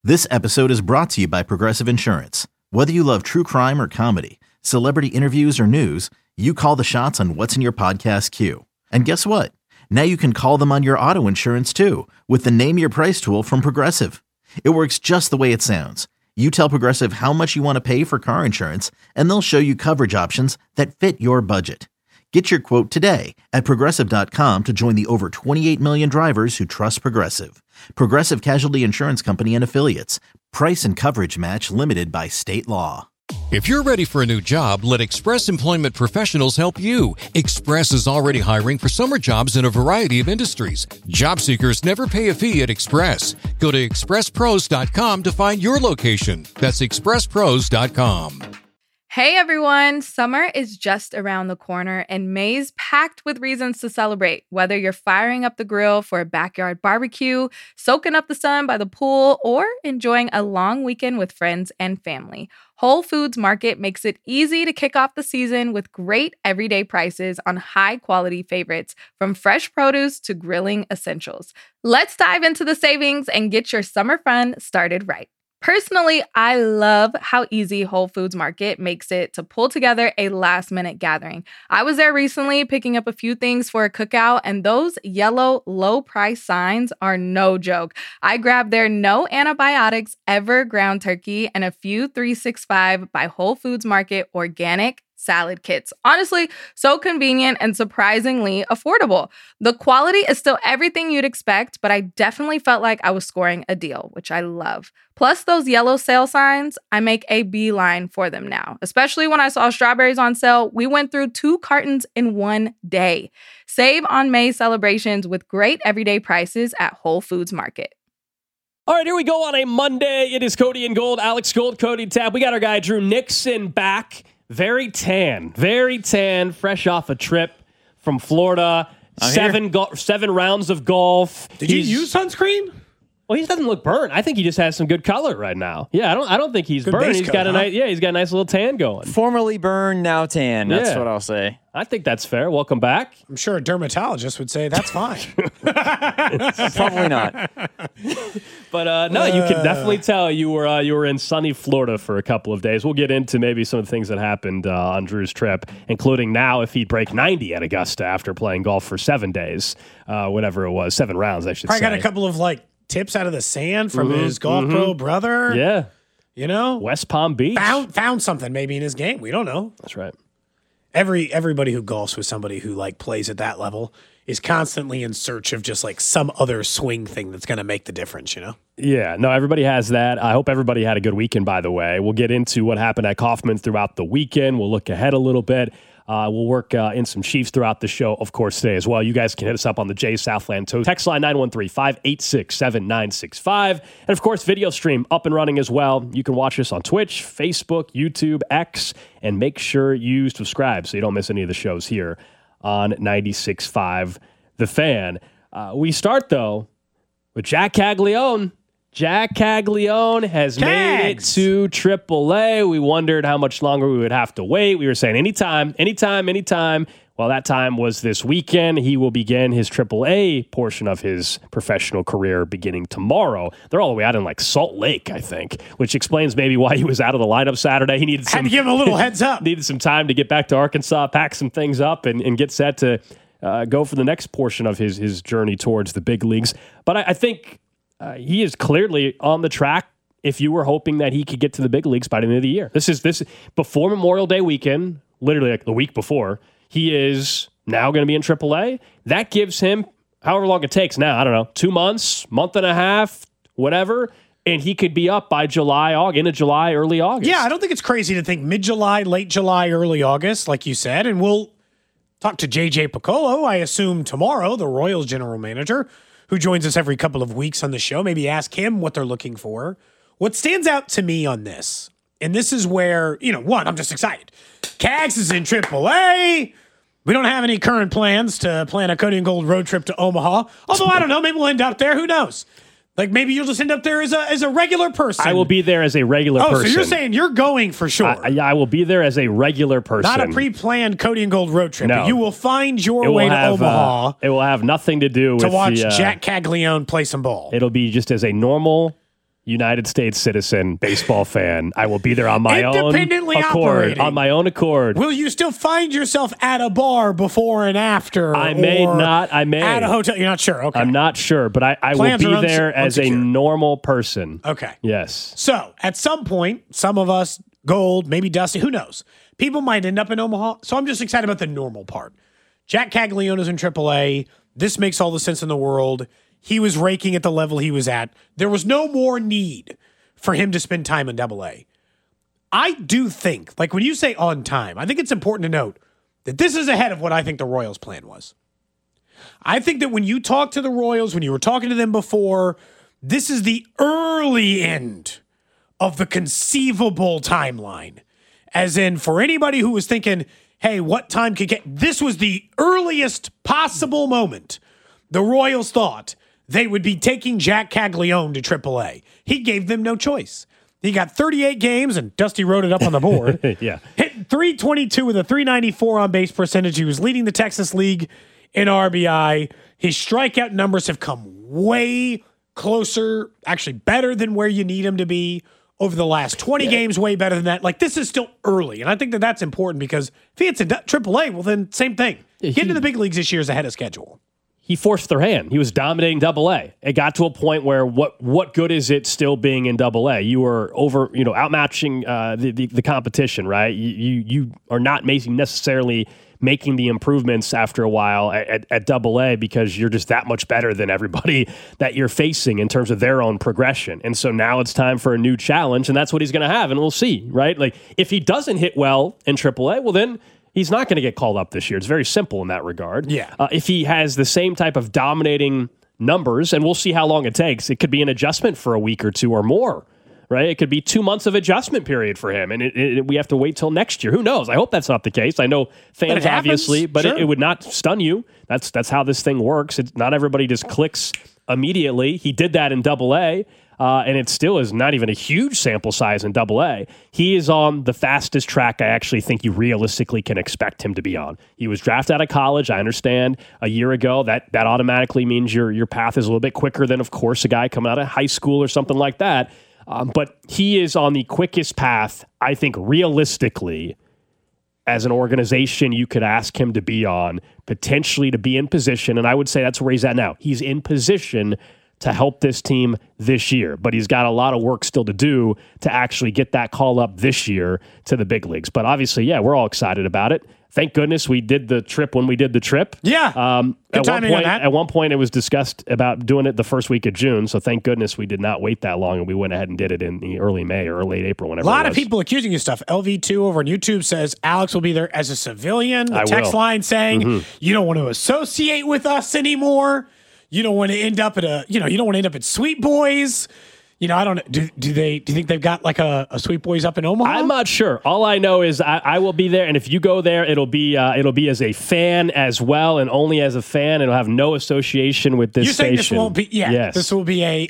This episode is brought to you by Progressive Insurance. Whether you love true crime or comedy, celebrity interviews or news, you call the shots on what's in your podcast queue. And guess what? Now you can call them on your auto insurance too with the Name Your Price tool from Progressive. It works just the way it sounds. You tell Progressive how much you want to pay for car insurance, and they'll show you coverage options that fit your budget. Get your quote today at Progressive.com to join the over 28 million drivers who trust Progressive. Progressive Casualty Insurance Company and Affiliates. Price and coverage match limited by state law. If you're ready for a new job, let Express Employment Professionals help you. Express is already hiring for summer jobs in a variety of industries. Job seekers never pay a fee at Express. Go to expresspros.com to find your location. That's expresspros.com. Hey everyone, summer is just around the corner and May's packed with reasons to celebrate. Whether you're firing up the grill for a backyard barbecue, soaking up the sun by the pool, or enjoying a long weekend with friends and family, Whole Foods Market makes it easy to kick off the season with great everyday prices on high-quality favorites, from fresh produce to grilling essentials. Let's dive into the savings and get your summer fun started right. Personally, I love how easy Whole Foods Market makes it to pull together a last-minute gathering. I was there recently picking up a few things for a cookout, and those yellow low-price signs are no joke. I grabbed their no antibiotics ever ground turkey and a few 365 by Whole Foods Market organic salad kits. Honestly, so convenient and surprisingly affordable. The quality is still everything you'd expect, but I definitely felt like I was scoring a deal, which I love. Plus those yellow sale signs, I make a beeline for them now. Especially when I saw strawberries on sale, we went through 2 cartons in one day. Save on May celebrations with great everyday prices at Whole Foods Market. All right, here we go on a Monday. It is Cody and Gold, Alex Gold, Cody Tab. We got our guy Drew Nixon back. Very tan, fresh off a trip from Florida. 7 rounds of golf. Did you use sunscreen? Well, he doesn't look burnt. I think he just has some good color right now. Yeah, I don't think he's good burnt. He's got a nice little tan going. Formerly burned, now tan. That's what I'll say. I think that's fair. Welcome back. I'm sure a dermatologist would say that's fine. Probably not. But no, you can definitely tell you were in sunny Florida for a couple of days. We'll get into maybe some of the things that happened on Drew's trip, including now if he'd break 90 at Augusta after playing golf for 7 days, whatever it was, 7 rounds, I should say. Probably got a couple of tips out of the sand from his golf pro brother. Yeah. You know? West Palm Beach. Found something maybe in his game. We don't know. That's right. Everybody who golfs with somebody who plays at that level is constantly in search of just some other swing thing that's going to make the difference, you know? Yeah, no, everybody has that. I hope everybody had a good weekend, by the way. We'll get into what happened at Kaufman throughout the weekend. We'll look ahead a little bit. We'll work in some Chiefs throughout the show, of course, today as well. You guys can hit us up on the Jay Southland Toast text line 913-586-7965. And, of course, video stream up and running as well. You can watch us on Twitch, Facebook, YouTube, X, and make sure you subscribe so you don't miss any of the shows here on 96.5 The Fan. We start, though, with Jack Caglione. Jack Caglione has made it to AAA. We wondered how much longer we would have to wait. We were saying anytime. Well, that time was this weekend. He will begin his AAA portion of his professional career beginning tomorrow. They're all the way out in Salt Lake, I think, which explains maybe why he was out of the lineup Saturday. He had to give him a little heads up. Needed some time to get back to Arkansas, pack some things up, and get set to go for the next portion of his journey towards the big leagues. But I think he is clearly on the track if you were hoping that he could get to the big leagues by the end of the year. This is before Memorial Day weekend, literally the week before. He is now going to be in AAA. That gives him however long it takes now. I don't know, 2 months, month and a half, whatever. And he could be up by end of July, early August. Yeah, I don't think it's crazy to think mid-July, late July, early August, like you said. And we'll talk to JJ Picollo, I assume tomorrow, the Royals general manager, who joins us every couple of weeks on the show. Maybe ask him what they're looking for. What stands out to me on this, and this is where, one, I'm just excited. Cags is in AAA. We don't have any current plans to plan a Cody and Gold road trip to Omaha. Although, I don't know, maybe we'll end up there. Who knows? Maybe you'll just end up there as a regular person. I will be there as a regular person. Oh, so you're saying you're going for sure. I will be there as a regular person. Not a pre-planned Cody and Gold road trip. No. But you will find your way to Omaha. It will have nothing to do with watch Jack Caglione play some ball. It'll be just as a normal, United States citizen, baseball fan. I will be there on my own Independently accord. operating. On my own accord. Will you still find yourself at a bar before and after? I may not. I may. At a hotel? You're not sure? Okay. I'm not sure, but I will Plans be are there as a unsecure. normal person. Okay. Yes. So at some point, some of us, Gold, maybe Dusty, who knows? People might end up in Omaha. So I'm just excited about the normal part. Jack Caglione is in AAA. This makes all the sense in the world. He was raking at the level he was at. There was no more need for him to spend time in AA. I do think, like when you say on time, I think it's important to note that this is ahead of what I think the Royals' plan was. I think that when you talk to the Royals, when you were talking to them before, this is the early end of the conceivable timeline. As in, for anybody who was thinking, hey, what time could get... This was the earliest possible moment the Royals thought they would be taking Jack Caglione to AAA. He gave them no choice. He got 38 games, and Dusty wrote it up on the board. Yeah. Hit 322 with a 394 on base percentage. He was leading the Texas League in RBI. His strikeout numbers have come way closer, actually better than where you need him to be over the last 20 games, way better than that. Like, this is still early, and I think that that's important because if he hits a AAA, well, then same thing. Getting to the big leagues this year is ahead of schedule. He forced their hand. He was dominating AA. It got to a point where what good is it still being in AA? You were outmatching the competition, right? You are not necessarily making the improvements after a while at AA because you're just that much better than everybody that you're facing in terms of their own progression. And so now it's time for a new challenge, and that's what he's going to have, and we'll see, right? Like, if he doesn't hit well in AAA, well, then he's not going to get called up this year. It's very simple in that regard. Yeah. If he has the same type of dominating numbers, and we'll see how long it takes, it could be an adjustment for a week or two or more, right? It could be 2 months of adjustment period for him, and we have to wait till next year. Who knows? I hope that's not the case. I know fans, obviously, but sure. it would not stun you. That's how this thing works. Not everybody just clicks immediately. He did that in AA. And it still is not even a huge sample size in AA. He is on the fastest track I actually think you realistically can expect him to be on. He was drafted out of college, I understand, a year ago. That automatically means your path is a little bit quicker than, of course, a guy coming out of high school or something like that. But he is on the quickest path, I think, realistically, as an organization you could ask him to be on, potentially to be in position. And I would say that's where he's at now. He's in position to help this team this year. But he's got a lot of work still to do to actually get that call up this year to the big leagues. But obviously, yeah, we're all excited about it. Thank goodness we did the trip when we did the trip. Yeah. At one point, it was discussed about doing it the first week of June. So thank goodness we did not wait that long and we went ahead and did it in the early May or late April, whenever. A lot of people accusing you of stuff. LV2 over on YouTube says Alex will be there as a civilian. The text line saying you don't want to associate with us anymore. You don't want to end up at you don't want to end up at Sweet Boys. I don't know. Do you think they've got like a Sweet Boys up in Omaha? I'm not sure. All I know is I will be there, and if you go there, it'll be as a fan as well, and only as a fan. It'll have no association with this station. You're saying this won't be? Yeah. Yes. This will be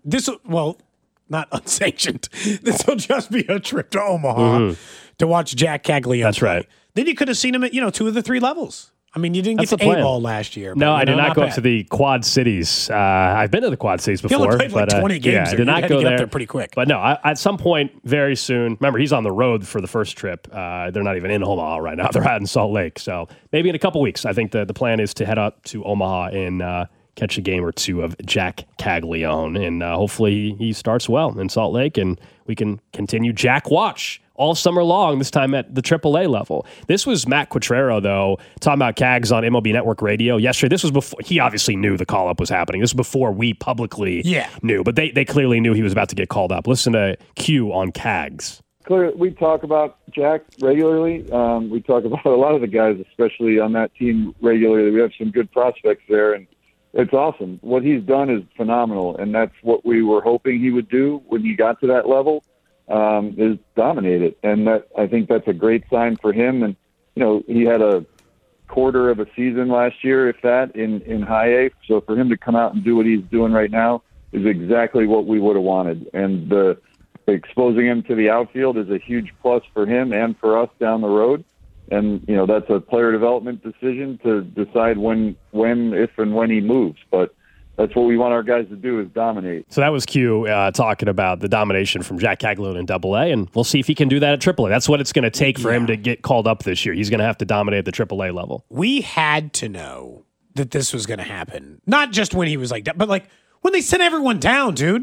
not unsanctioned. This will just be a trip to Omaha to watch Jack Caglione. That's right. Then you could have seen him at 2 of the 3 levels. I mean, you didn't get to A-ball last year. No, I did not go to the Quad Cities. I've been to the Quad Cities before. He only played like 20 games. Yeah, I did not go there pretty quick. But no, at some point very soon. Remember, he's on the road for the first trip. They're not even in Omaha right now. They're out in Salt Lake. So maybe in a couple weeks, I think the plan is to head up to Omaha and catch a game or two of Jack Caglione. And hopefully he starts well in Salt Lake, and we can continue Jack Watch all summer long, this time at the AAA level. This was Matt Quatraro, though, talking about Cags on MLB Network Radio yesterday. This was before, he obviously knew the call-up was happening. This was before we publicly knew, but they clearly knew he was about to get called up. Listen to Q on Cags. Clearly, we talk about Jack regularly. We talk about a lot of the guys, especially on that team, regularly. We have some good prospects there, and it's awesome. What he's done is phenomenal, and that's what we were hoping he would do when he got to that level. Is dominate it, and I think that's a great sign for him. And he had a quarter of a season last year, if that, in high A. So for him to come out and do what he's doing right now is exactly what we would have wanted. And exposing him to the outfield is a huge plus for him and for us down the road. And that's a player development decision to decide when, if, and when he moves. But That's what we want our guys to do, is dominate. So that was Q talking about the domination from Jack Caglione in AA, and we'll see if he can do that at AAA. That's what it's going to take for him to get called up this year. He's going to have to dominate at the AAA level. We had to know that this was going to happen. Not just when he was like that, but like when they sent everyone down, dude.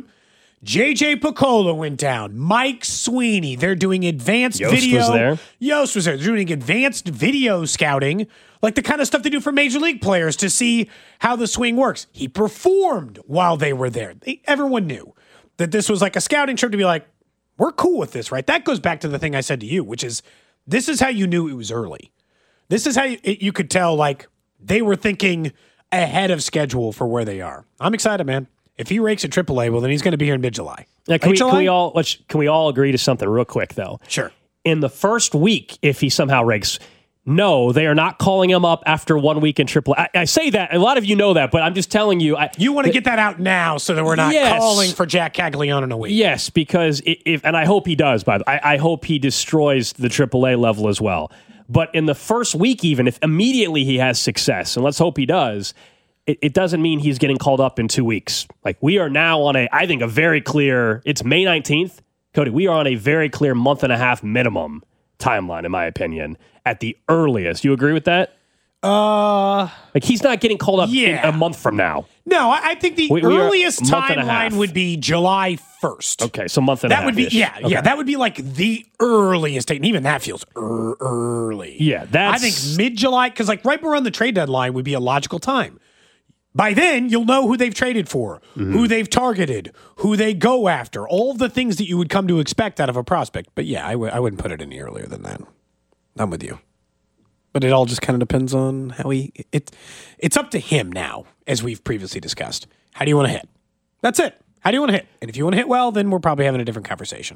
JJ Picollo went down. Mike Sweeney. They're doing advanced video. Was there. Yost was there. They're doing advanced video scouting, like the kind of stuff they do for major league players to see how the swing works. He performed while they were there. Everyone knew that this was like a scouting trip to be like, we're cool with this, right? That goes back to the thing I said to you, which is this is how you knew it was early. This is how you could tell, like, they were thinking ahead of schedule for where they are. I'm excited, man. If he rakes at AAA, well, then he's going to be here in mid-July. Now, can we all agree to something real quick, though? Sure. In the first week, if he somehow rakes, no, they are not calling him up after 1 week in AAA. I say that. A lot of you know that, but I'm just telling you. You want to get that out now so that we're not calling for Jack Caglione in a week. Yes, because and I hope he does, by the way. I hope he destroys the AAA level as well. But in the first week, even if immediately he has success, and let's hope he does, it doesn't mean he's getting called up in 2 weeks. Like, we are now on I think a very clear, it's May 19th. Cody, we are on a very clear month and a half minimum timeline, in my opinion, at the earliest. You agree with that? Like, he's not getting called up in a month from now. No, I think the earliest timeline would be July 1st. Okay, so month and a half. That would be, yeah, that would be like the earliest date. And even that feels early. Yeah, I think mid-July, because like right around the trade deadline would be a logical time. By then, you'll know who they've traded for, who they've targeted, who they go after, all the things that you would come to expect out of a prospect. But yeah, I wouldn't put it any earlier than that. I'm with you. But it all just kind of depends on how it's up to him now, as we've previously discussed. How do you want to hit? That's it. How do you want to hit? And if you want to hit well, then we're probably having a different conversation.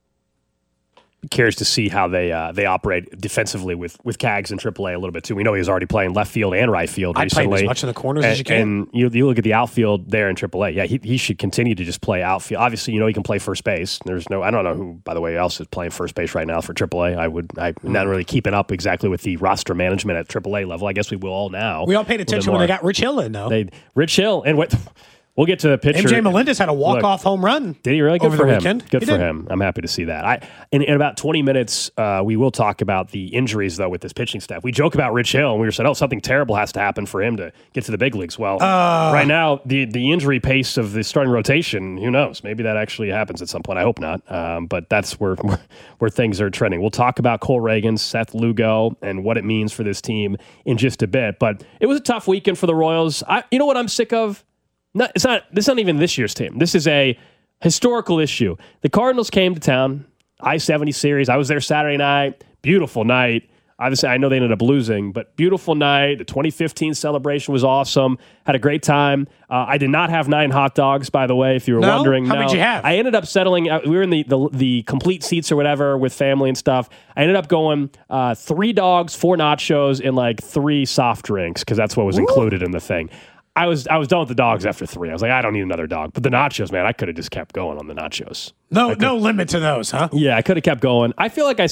Curious to see how they operate defensively with Cags in AAA a little bit too. We know he was already playing left field and right field recently. I played as much in the corners as you can. And you look at the outfield there in AAA. Yeah, he should continue to just play outfield. Obviously, he can play first base. I don't know who, by the way, else is playing first base right now for AAA. I'm not really keeping up exactly with the roster management at AAA level. I guess we will all now. We all paid attention when they got Rich Hill in, though. Rich Hill and what. We'll get to the pitcher. MJ Melendez had a walk-off home run. Did he really? Good over for the him. Weekend. Good for him. I'm happy to see that. In about 20 minutes, we will talk about the injuries, though, with this pitching staff. We joke about Rich Hill, and we said, something terrible has to happen for him to get to the big leagues. Well, right now, the injury pace of the starting rotation, who knows? Maybe that actually happens at some point. I hope not. But that's where things are trending. We'll talk about Cole Reagan, Seth Lugo, and what it means for this team in just a bit. But it was a tough weekend for the Royals. You know what I'm sick of? This is not even this year's team. This is a historical issue. The Cardinals came to town, I-70 series. I was there Saturday night. Beautiful night. Obviously, I know they ended up losing, but beautiful night. The 2015 celebration was awesome. Had a great time. I did not have 9 hot dogs, by the way, if you were wondering. How many did you have? I ended up settling. We were in the complete seats or whatever with family and stuff. I ended up going 3 dogs, 4 nachos, and like 3 soft drinks because that's what was included in the thing. I was done with the dogs after 3. I was like, I don't need another dog. But the nachos, man, I could have just kept going on the nachos. No limit to those, huh? Yeah, I could have kept going. I feel like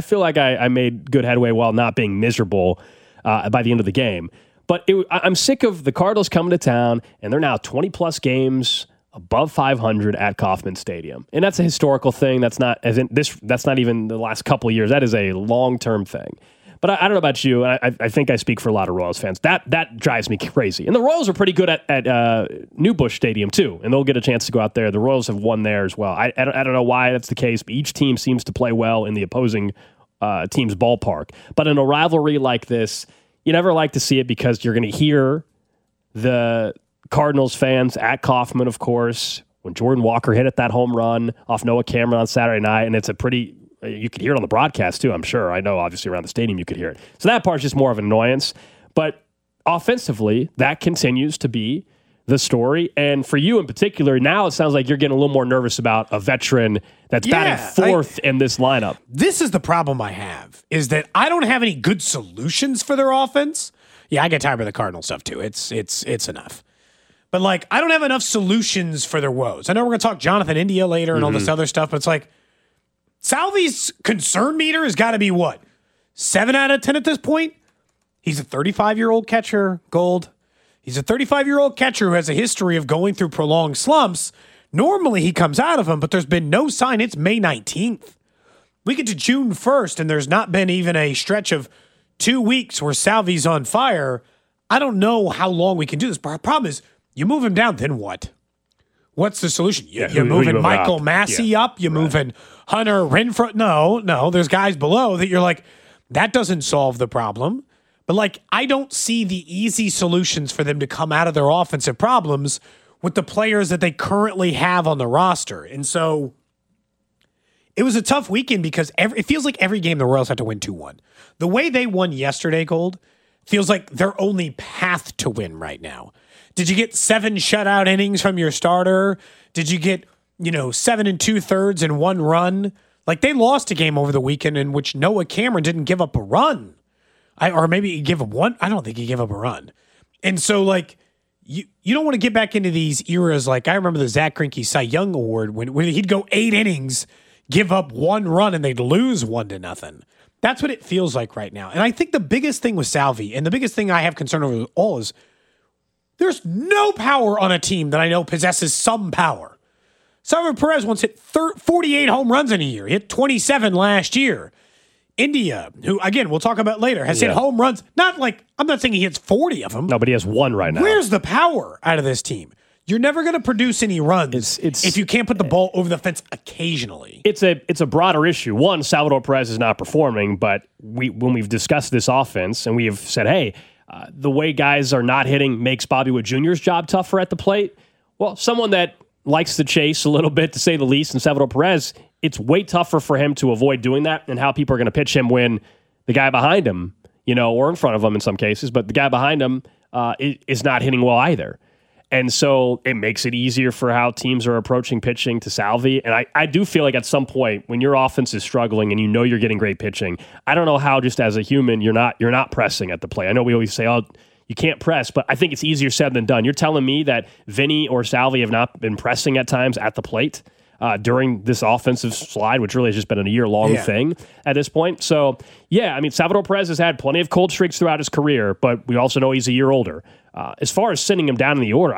I made good headway while not being miserable by the end of the game. But I'm sick of the Cardinals coming to town, and they're now 20-plus games above 500 at Kauffman Stadium. And that's a historical thing. That's not even the last couple of years. That is a long-term thing. But I don't know about you. I think I speak for a lot of Royals fans. That drives me crazy. And the Royals are pretty good at New Busch Stadium, too. And they'll get a chance to go out there. The Royals have won there as well. I don't know why that's the case, but each team seems to play well in the opposing team's ballpark. But in a rivalry like this, you never like to see it because you're going to hear the Cardinals fans at Kauffman, of course, when Jordan Walker hit that home run off Noah Cameron on Saturday night. And it's a pretty... You could hear it on the broadcast, too, I'm sure. I know, obviously, around the stadium you could hear it. So that part's just more of an annoyance. But offensively, that continues to be the story. And for you in particular, now it sounds like you're getting a little more nervous about a veteran that's batting 4th in this lineup. This is the problem I have, is that I don't have any good solutions for their offense. Yeah, I get tired of the Cardinal stuff, too. It's enough. But, like, I don't have enough solutions for their woes. I know we're going to talk Jonathan India later and all this other stuff, but it's like, Salvi's concern meter has got to be what? 7 out of 10 at this point? He's a 35-year-old catcher, Gold. He's a 35-year-old catcher who has a history of going through prolonged slumps. Normally he comes out of them, but there's been no sign. It's May 19th. We get to June 1st, and there's not been even a stretch of 2 weeks where Salvi's on fire. I don't know how long we can do this, but our problem is you move him down, then what? What's the solution? You're moving Michael Massey up. You're moving Hunter Renfroe. No, there's guys below that you're like, that doesn't solve the problem. But, like, I don't see the easy solutions for them to come out of their offensive problems with the players that they currently have on the roster. And so it was a tough weekend because it feels like every game the Royals have to win 2-1. The way they won yesterday, Gold, feels like their only path to win right now. Did you get 7 shutout innings from your starter? Did you get, 7 2/3 and 1 run? Like, they lost a game over the weekend in which Noah Cameron didn't give up a run. Or maybe he gave up one. I don't think he gave up a run. And so, like, you don't want to get back into these eras. Like, I remember the Zach Greinke Cy Young Award when he'd go 8 innings, give up 1 run, and they'd lose 1-0. That's what it feels like right now. And I think the biggest thing with Salvi, and the biggest thing I have concern over all, is there's no power on a team that I know possesses some power. Salvador Perez once hit 48 home runs in a year. He hit 27 last year. India, who, again, we'll talk about later, has hit home runs. Not like, I'm not saying he hits 40 of them. No, but he has 1 right now. Where's the power out of this team? You're never going to produce any runs if you can't put the ball over the fence occasionally. It's a broader issue. One, Salvador Perez is not performing, but when we've discussed this offense and we have said, hey, the way guys are not hitting makes Bobby Witt Jr.'s job tougher at the plate. Well, someone that likes to chase a little bit, to say the least, and Salvador Perez, it's way tougher for him to avoid doing that and how people are going to pitch him when the guy behind him, or in front of him in some cases, but the guy behind him is not hitting well either. And so it makes it easier for how teams are approaching pitching to Salvi. And I do feel like at some point when your offense is struggling and you're getting great pitching, I don't know how just as a human you're not pressing at the plate. I know we always say, oh, you can't press, but I think it's easier said than done. You're telling me that Vinny or Salvi have not been pressing at times at the plate during this offensive slide, which really has just been a year-long thing at this point. So, yeah, I mean, Salvador Perez has had plenty of cold streaks throughout his career, but we also know he's a year older. As far as sending him down in the order,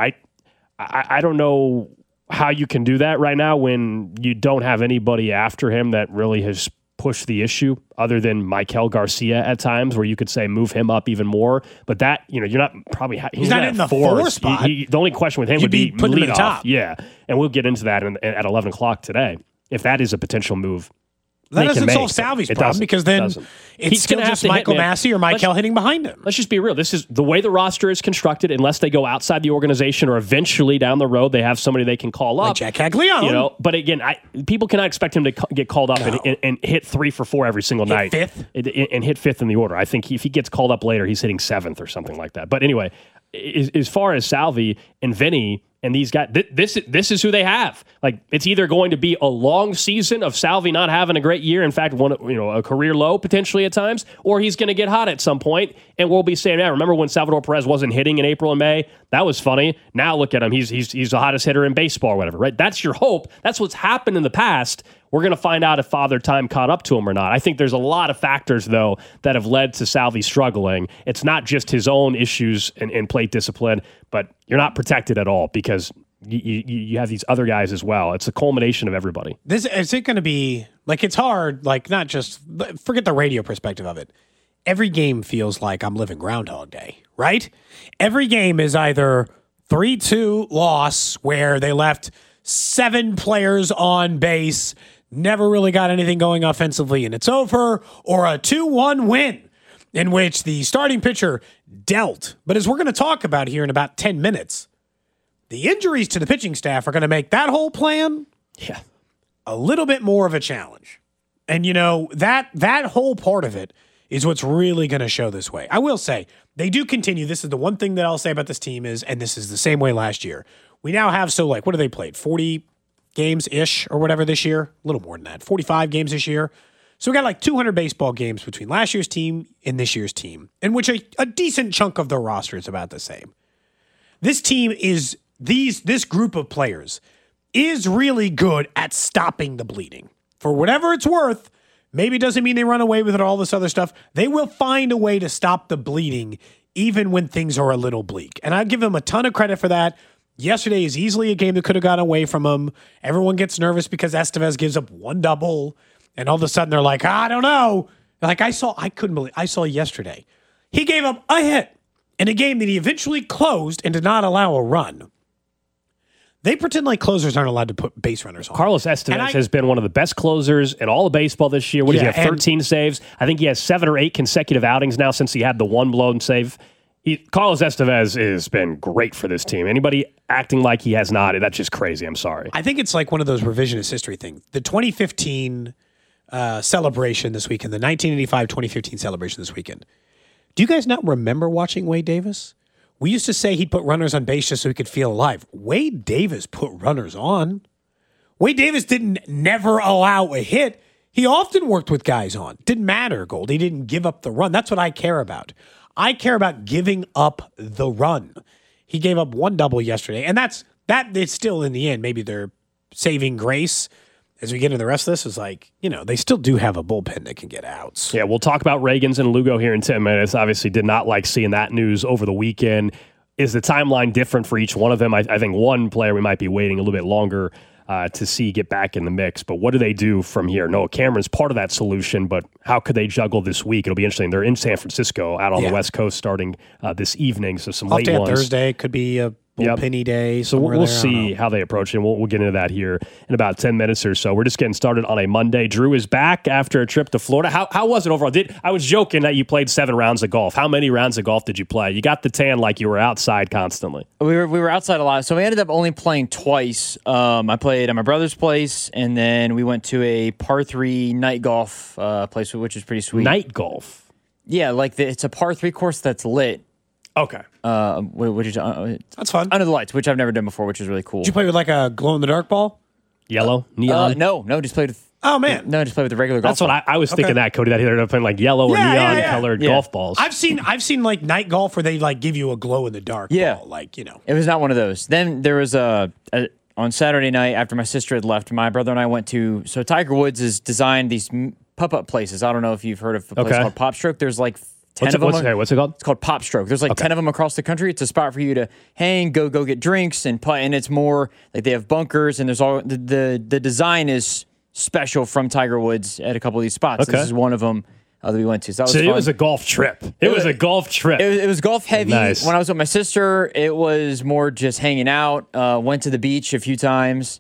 I don't know how you can do that right now when you don't have anybody after him that really has pushed the issue other than Maikel Garcia at times where you could say move him up even more. But that, you're not probably... He's not in the 4 spot. The only question with him would be putting him in the top. Yeah, and we'll get into that at 11 o'clock today, if that is a potential move. That doesn't solve Salvi's problem because then it's still just Michael Massey or Maikel hitting behind him. Let's just be real. This is the way the roster is constructed. Unless they go outside the organization or eventually down the road they have somebody they can call up. Like Jack Caglione. But again, people cannot expect him to get called up and hit 3 for 4 every single night. Fifth? And hit 5th in the order. I think if he gets called up later, he's hitting 7th or something like that. But anyway, as far as Salvi and Vinny and these guys, this is who they have. Like, it's either going to be a long season of Salvi not having a great year, in fact, a career low potentially at times, or he's going to get hot at some point, and we'll be saying, yeah, remember when Salvador Perez wasn't hitting in April and May? That was funny. Now look at him. He's the hottest hitter in baseball or whatever, right? That's your hope. That's what's happened in the past. We're going to find out if Father Time caught up to him or not. I think there's a lot of factors, though, that have led to Salvi struggling. It's not just his own issues in plate discipline, but you're not protected at all because you have these other guys as well. It's a culmination of everybody. Is it going to be, like, it's hard, like, not just, forget the radio perspective of it. Every game feels like I'm living Groundhog Day, right? Every game is either 3-2 loss where they left 7 players on base, never really got anything going offensively, and it's over, or a 2-1 win in which the starting pitcher dealt. But as we're going to talk about here in about 10 minutes, the injuries to the pitching staff are going to make that whole plan a little bit more of a challenge. And, that whole part of it is what's really going to show this way. I will say, they do continue. This is the one thing that I'll say about this team is, and this is the same way last year, we now have, what have they played? 40 games-ish or whatever this year? A little more than that. 45 games this year. So we got like 200 baseball games between last year's team and this year's team, in which a decent chunk of the roster is about the same. This team is, this group of players is really good at stopping the bleeding. For whatever it's worth, maybe it doesn't mean they run away with it, all this other stuff. They will find a way to stop the bleeding even when things are a little bleak. And I give him a ton of credit for that. Yesterday is easily a game that could have gone away from him. Everyone gets nervous because Estevez gives up one double, and all of a sudden they're like, I don't know. Like I saw yesterday. He gave up a hit in a game that he eventually closed and did not allow a run. They pretend like closers aren't allowed to put base runners on. Carlos Estevez has been one of the best closers in all of baseball this year. What does he have, 13 saves? I think he has 7 or 8 consecutive outings now since he had the one blown save. Carlos Estevez has been great for this team. Anybody acting like he has not, that's just crazy. I'm sorry. I think it's like one of those revisionist history things. The 2015 celebration this weekend, the 1985-2015 celebration this weekend. Do you guys not remember watching Wade Davis? We used to say he'd put runners on base just so he could feel alive. Wade Davis put runners on. Wade Davis didn't never allow a hit. He often worked with guys on. Didn't matter, Gold. He didn't give up the run. That's what I care about. I care about giving up the run. He gave up one double yesterday, and that is still in the end. Maybe they're saving grace. As we get into the rest of this, is like, they still do have a bullpen that can get outs. Yeah, we'll talk about Ragans and Lugo here in 10 minutes. Obviously did not like seeing that news over the weekend. Is the timeline different for each one of them? I think one player we might be waiting a little bit longer to see get back in the mix. But what do they do from here? Noah Cameron's part of that solution, but how could they juggle this week? It'll be interesting. They're in San Francisco out on the West Coast starting this evening, so some late ones. Thursday could be a bullpenny day. So we'll see how they approach it. And we'll get into that here in about 10 minutes or so. We're just getting started on a Monday. Drew is back after a trip to Florida. How was it overall? I was joking that you played 7 rounds of golf. How many rounds of golf did you play? You got the tan like you were outside constantly. We were outside a lot. So we ended up only playing twice. I played at my brother's place, and then we went to a par 3 night golf place, which is pretty sweet. Night golf? Yeah, it's a par 3 course that's lit. Okay. Which is that's fun. Under the lights, which I've never done before, which is really cool. Did you play with like a glow in the dark ball? Yellow? Neon? No, just played with. Oh man, no, just played with the regular golf. That's what I was thinking that, Cody, that he ended up playing like yellow or neon colored golf balls. I've seen like night golf where they like give you a glow in the dark ball, like It was not one of those. Then there was on Saturday night after my sister had left, my brother and I went to. So Tiger Woods has designed these pop-up places. I don't know if you've heard of a place called Pop Stroke. There's like 10 of them. What's it called? It's called Pop Stroke. There's like 10 of them across the country. It's a spot for you to hang, go get drinks and putt. And it's more like they have bunkers, and there's all the design is special from Tiger Woods at a couple of these spots. Okay. This is one of them that we went to. So it was a golf trip. It was a golf trip. It was golf heavy. Nice. When I was with my sister, it was more just hanging out. Went to the beach a few times.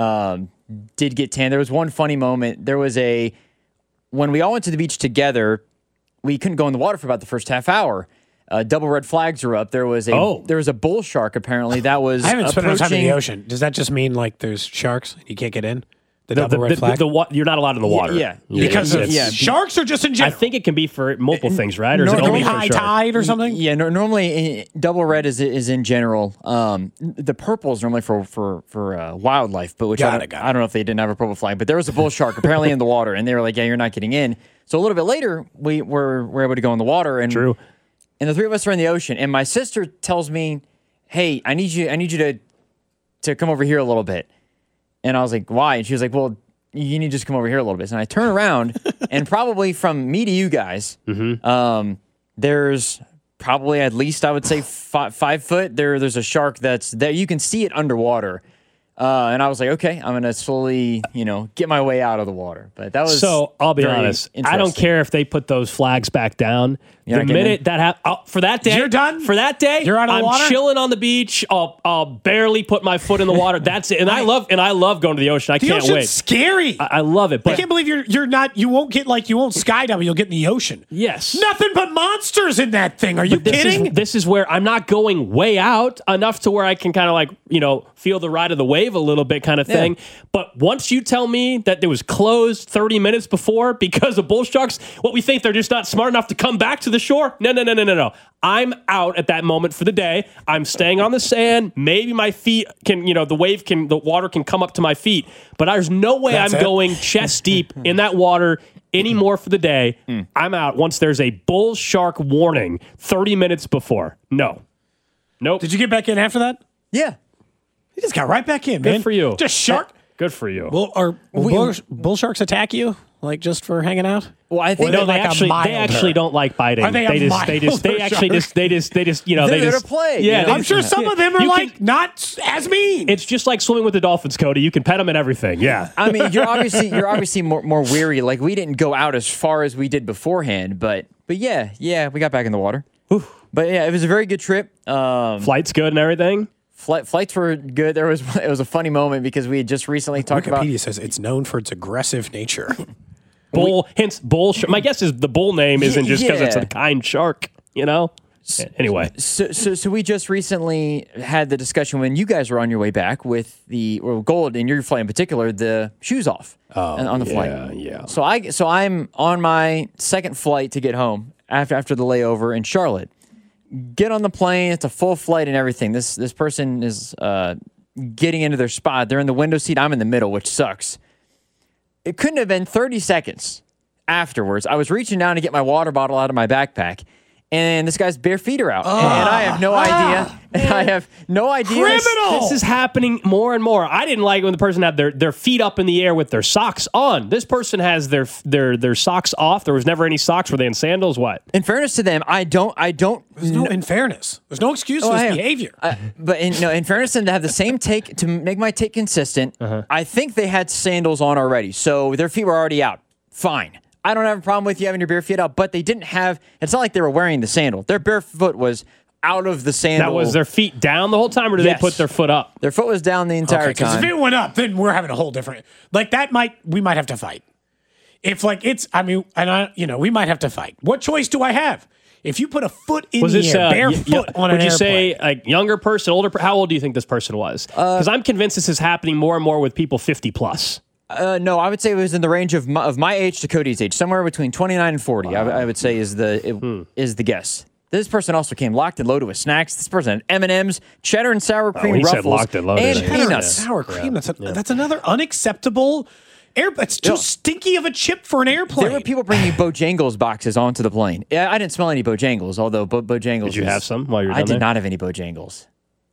Did get tan. There was one funny moment. When we all went to the beach together, we couldn't go in the water for about the first half hour. Double red flags were up. There was a bull shark apparently that was. I haven't spent enough time in the ocean. Does that just mean like there's sharks and you can't get in? The double red flag? You're not allowed in the water. Yeah. Because sharks are just in general. I think it can be for multiple things, right? Or is it normally only for high tide or something? Yeah, normally double red is in general. The purple is normally for wildlife, but I don't know if they didn't have a purple flag. But there was a bull shark apparently in the water, and they were like, "Yeah, you're not getting in." So a little bit later, we were able to go in the water, and and the three of us are in the ocean. And my sister tells me, "Hey, I need you to come over here a little bit." And I was like, "Why?" And she was like, "Well, you need to just come over here a little bit." And I turn around, and probably from me to you guys, there's probably at least, I would say, 5 foot. There's a shark that's there. You can see it underwater. And I was like, okay, I'm going to slowly, get my way out of the water. But that was so. I'll be honest. I don't care if they put those flags back down. The minute that for that day, you're done. For that day, you're out of the water. I'm chilling on the beach. I'll barely put my foot in the water. That's it. And I love going to the ocean. I can't wait. Scary. I love it. But I can't believe you're not. You won't skydive. You'll get in the ocean. Yes. Nothing but monsters in that thing. Are you kidding? This is where I'm not going way out enough to where I can kind of feel the ride of the wave a little bit kind of thing. But once you tell me that it was closed 30 minutes before because of bull sharks, what we think they're just not smart enough to come back to the shore? No. I'm out at that moment for the day. I'm staying on the sand. Maybe my feet can, the water can come up to my feet. But there's no way going chest deep in that water anymore for the day. I'm out once there's a bull shark warning 30 minutes before. No. Nope. Did you get back in after that? Yeah. You just got right back in, man. Good for you. Just shark. Good for you. Will bull sharks attack you? Like just for hanging out? Well, I think they actually don't like biting. Are they just you know, they're there to play. Yeah, I'm sure some of them are not as mean. It's just like swimming with the dolphins, Cody. You can pet them and everything. Yeah. I mean, you're obviously more weary. Like we didn't go out as far as we did beforehand, but yeah, we got back in the water. Whew. But yeah, it was a very good trip. Flight's good and everything. Flights were good. It was a funny moment because we had just recently talked about. Wikipedia says it's known for its aggressive nature. Bull. My guess is the bull name isn't just because it's a kind shark. You know. Anyway, so we just recently had the discussion when you guys were on your way back with Gold in your flight in particular, the shoes off on the flight. Yeah. So I'm on my second flight to get home after the layover in Charlotte. Get on the plane. It's a full flight and everything. This person is getting into their spot. They're in the window seat. I'm in the middle, which sucks. It couldn't have been 30 seconds afterwards. I was reaching down to get my water bottle out of my backpack, and this guy's bare feet are out. And I have no idea. I have no idea. Criminal! This is happening more and more. I didn't like when the person had their feet up in the air with their socks on. This person has their socks off. There was never any socks. Were they in sandals? What? In fairness to them, I don't. In fairness, there's no excuse for this behavior. But in fairness to them, to have the same take, to make my take consistent, I think they had sandals on already. So their feet were already out. Fine. I don't have a problem with you having your bare feet out, but they didn't have, it's not like they were wearing the sandal. Their bare foot was out of the sandal. That was their feet down the whole time, or did they put their foot up? Their foot was down the entire time. Because if it went up, then we're having a whole different, we might have to fight. If we might have to fight. What choice do I have? If you put a foot in the air, barefoot on an airplane. Would you say like younger person, older? How old do you think this person was? Because I'm convinced this is happening more and more with people 50 plus. No, I would say it was in the range of my age to Cody's age, somewhere between 29 and 40. Wow. I would say is the guess. This person also came locked and loaded with snacks. This person had M&Ms, cheddar and sour cream ruffles, locked and loaded, and peanuts. Sour cream. That's another unacceptable. It's too stinky of a chip for an airplane. There were people bringing Bojangles boxes onto the plane. Yeah, I didn't smell any Bojangles, although Bojangles. Did you have some while you were down there? I did not have any Bojangles.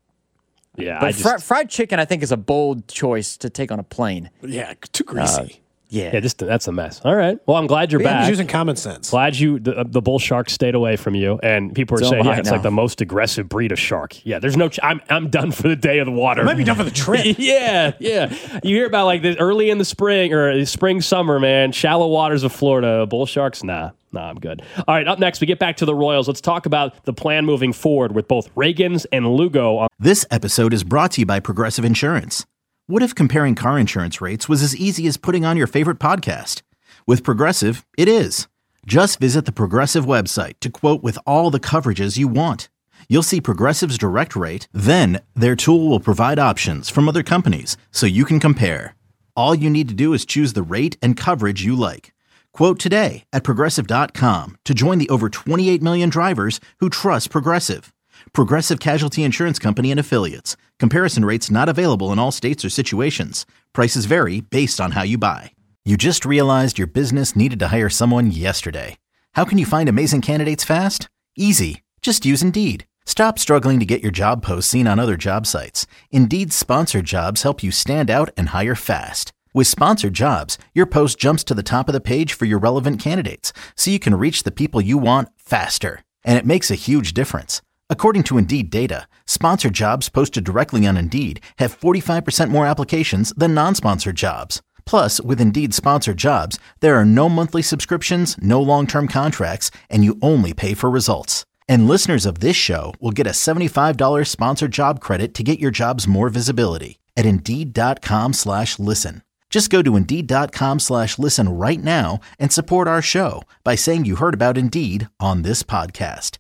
Yeah, but fried chicken, I think, is a bold choice to take on a plane. Yeah, too greasy. That's a mess. All right. Well, I'm glad you're back. I'm using common sense. Glad the bull shark stayed away from you. And people are saying, it's like the most aggressive breed of shark. Yeah, there's no. I'm done for the day of the water. I might be done for the trip. yeah. You hear about like this early in the spring or spring, summer, man. Shallow waters of Florida. Bull sharks, nah, I'm good. All right. Up next, we get back to the Royals. Let's talk about the plan moving forward with both Reagans and Lugo. This episode is brought to you by Progressive Insurance. What if comparing car insurance rates was as easy as putting on your favorite podcast? With Progressive, it is. Just visit the Progressive website to quote with all the coverages you want. You'll see Progressive's direct rate, then their tool will provide options from other companies so you can compare. All you need to do is choose the rate and coverage you like. Quote today at Progressive.com to join the over 28 million drivers who trust Progressive. Progressive Casualty Insurance Company and Affiliates. Comparison rates not available in all states or situations. Prices vary based on how you buy. You just realized your business needed to hire someone yesterday. How can you find amazing candidates fast? Easy. Just use Indeed. Stop struggling to get your job posts seen on other job sites. Indeed's sponsored jobs help you stand out and hire fast. With sponsored jobs, your post jumps to the top of the page for your relevant candidates, so you can reach the people you want faster. And it makes a huge difference. According to Indeed data, sponsored jobs posted directly on Indeed have 45% more applications than non-sponsored jobs. Plus, with Indeed sponsored jobs, there are no monthly subscriptions, no long-term contracts, and you only pay for results. And listeners of this show will get a $75 sponsored job credit to get your jobs more visibility at Indeed.com/listen. Just go to Indeed.com/listen right now and support our show by saying you heard about Indeed on this podcast.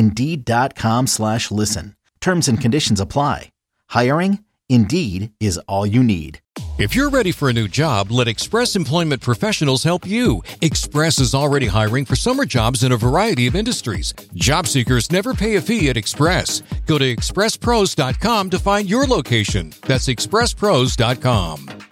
Indeed.com/listen. Terms and conditions apply. Hiring? Indeed is all you need. If you're ready for a new job, let Express Employment Professionals help you. Express is already hiring for summer jobs in a variety of industries. Job seekers never pay a fee at Express. Go to expresspros.com to find your location. That's expresspros.com.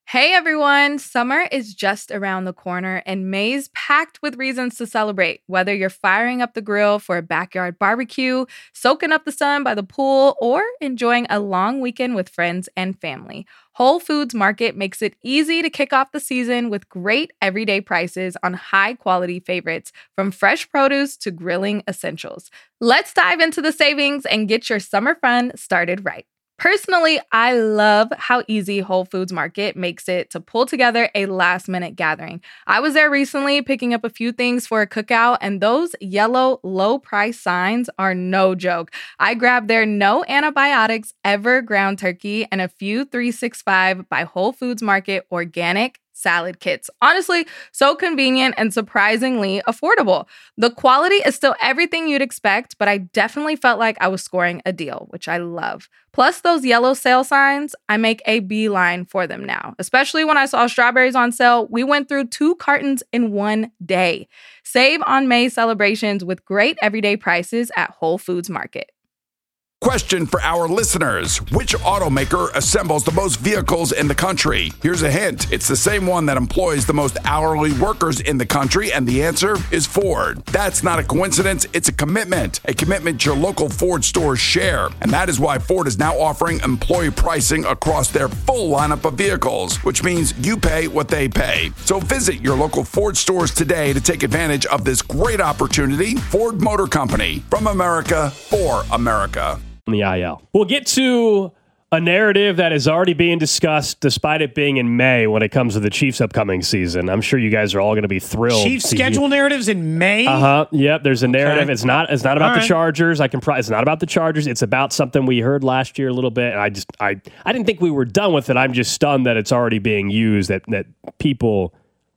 Hey everyone, summer is just around the corner and May's packed with reasons to celebrate. Whether you're firing up the grill for a backyard barbecue, soaking up the sun by the pool, or enjoying a long weekend with friends and family, Whole Foods Market makes it easy to kick off the season with great everyday prices on high-quality favorites, from fresh produce to grilling essentials. Let's dive into the savings and get your summer fun started right. Personally, I love how easy Whole Foods Market makes it to pull together a last-minute gathering. I was there recently picking up a few things for a cookout, and those yellow low-price signs are no joke. I grabbed their no antibiotics ever ground turkey and a few 365 by Whole Foods Market organic salad kits. Honestly, so convenient and surprisingly affordable. The quality is still everything you'd expect, but I definitely felt like I was scoring a deal, which I love. Plus those yellow sale signs, I make a beeline for them now. Especially when I saw strawberries on sale, we went through 2 cartons in one day. Save on May celebrations with great everyday prices at Whole Foods Market. Question for our listeners. Which automaker assembles the most vehicles in the country? Here's a hint. It's the same one that employs the most hourly workers in the country, and the answer is Ford. That's not a coincidence. It's a commitment your local Ford stores share. And that is why Ford is now offering employee pricing across their full lineup of vehicles, which means you pay what they pay. So visit your local Ford stores today to take advantage of this great opportunity. Ford Motor Company, from America for America. The IL. We'll get to a narrative that is already being discussed despite it being in May when it comes to the Chiefs' upcoming season. I'm sure you guys are all going to be thrilled. Chiefs schedule narratives in May? Yep, there's a narrative. Okay. It's not about the Chargers. It's not about the Chargers. It's about something we heard last year a little bit, and I didn't think we were done with it. I'm just stunned that it's already being used, that people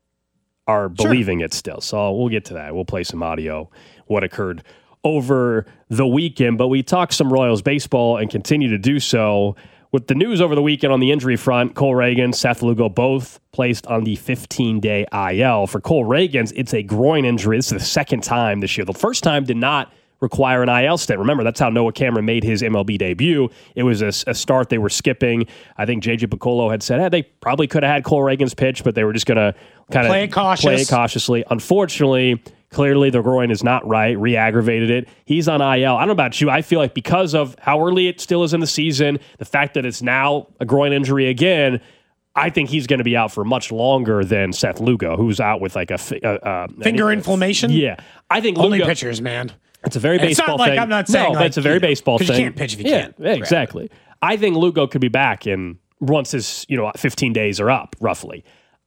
are believing it still. So we'll get to that. We'll play some audio, what occurred over the weekend, but we talked some Royals baseball and continue to do so with the news over the weekend on the injury front. Cole Ragans, Seth Lugo, both placed on the 15-day IL. For Cole Ragans, it's a groin injury. This is the second time this year. The first time did not require an IL stint. Remember, that's how Noah Cameron made his MLB debut. It was a start they were skipping. I think JJ Picollo had said, they probably could have had Cole Ragans pitch, but they were just going to kind of play it cautiously. Unfortunately, clearly the groin is not right, re-aggravated it. He's on IL. I don't know about you. I feel like because of how early it still is in the season, the fact that it's now a groin injury again, I think he's going to be out for much longer than Seth Lugo, who's out with like a finger inflammation. Yeah. I think only Lugo, pitchers, man. It's a very baseball thing. I'm not saying but it's a very baseball thing. Because you can't pitch if you can't. Yeah, exactly. I think Lugo could be back in once his 15 days are up, roughly.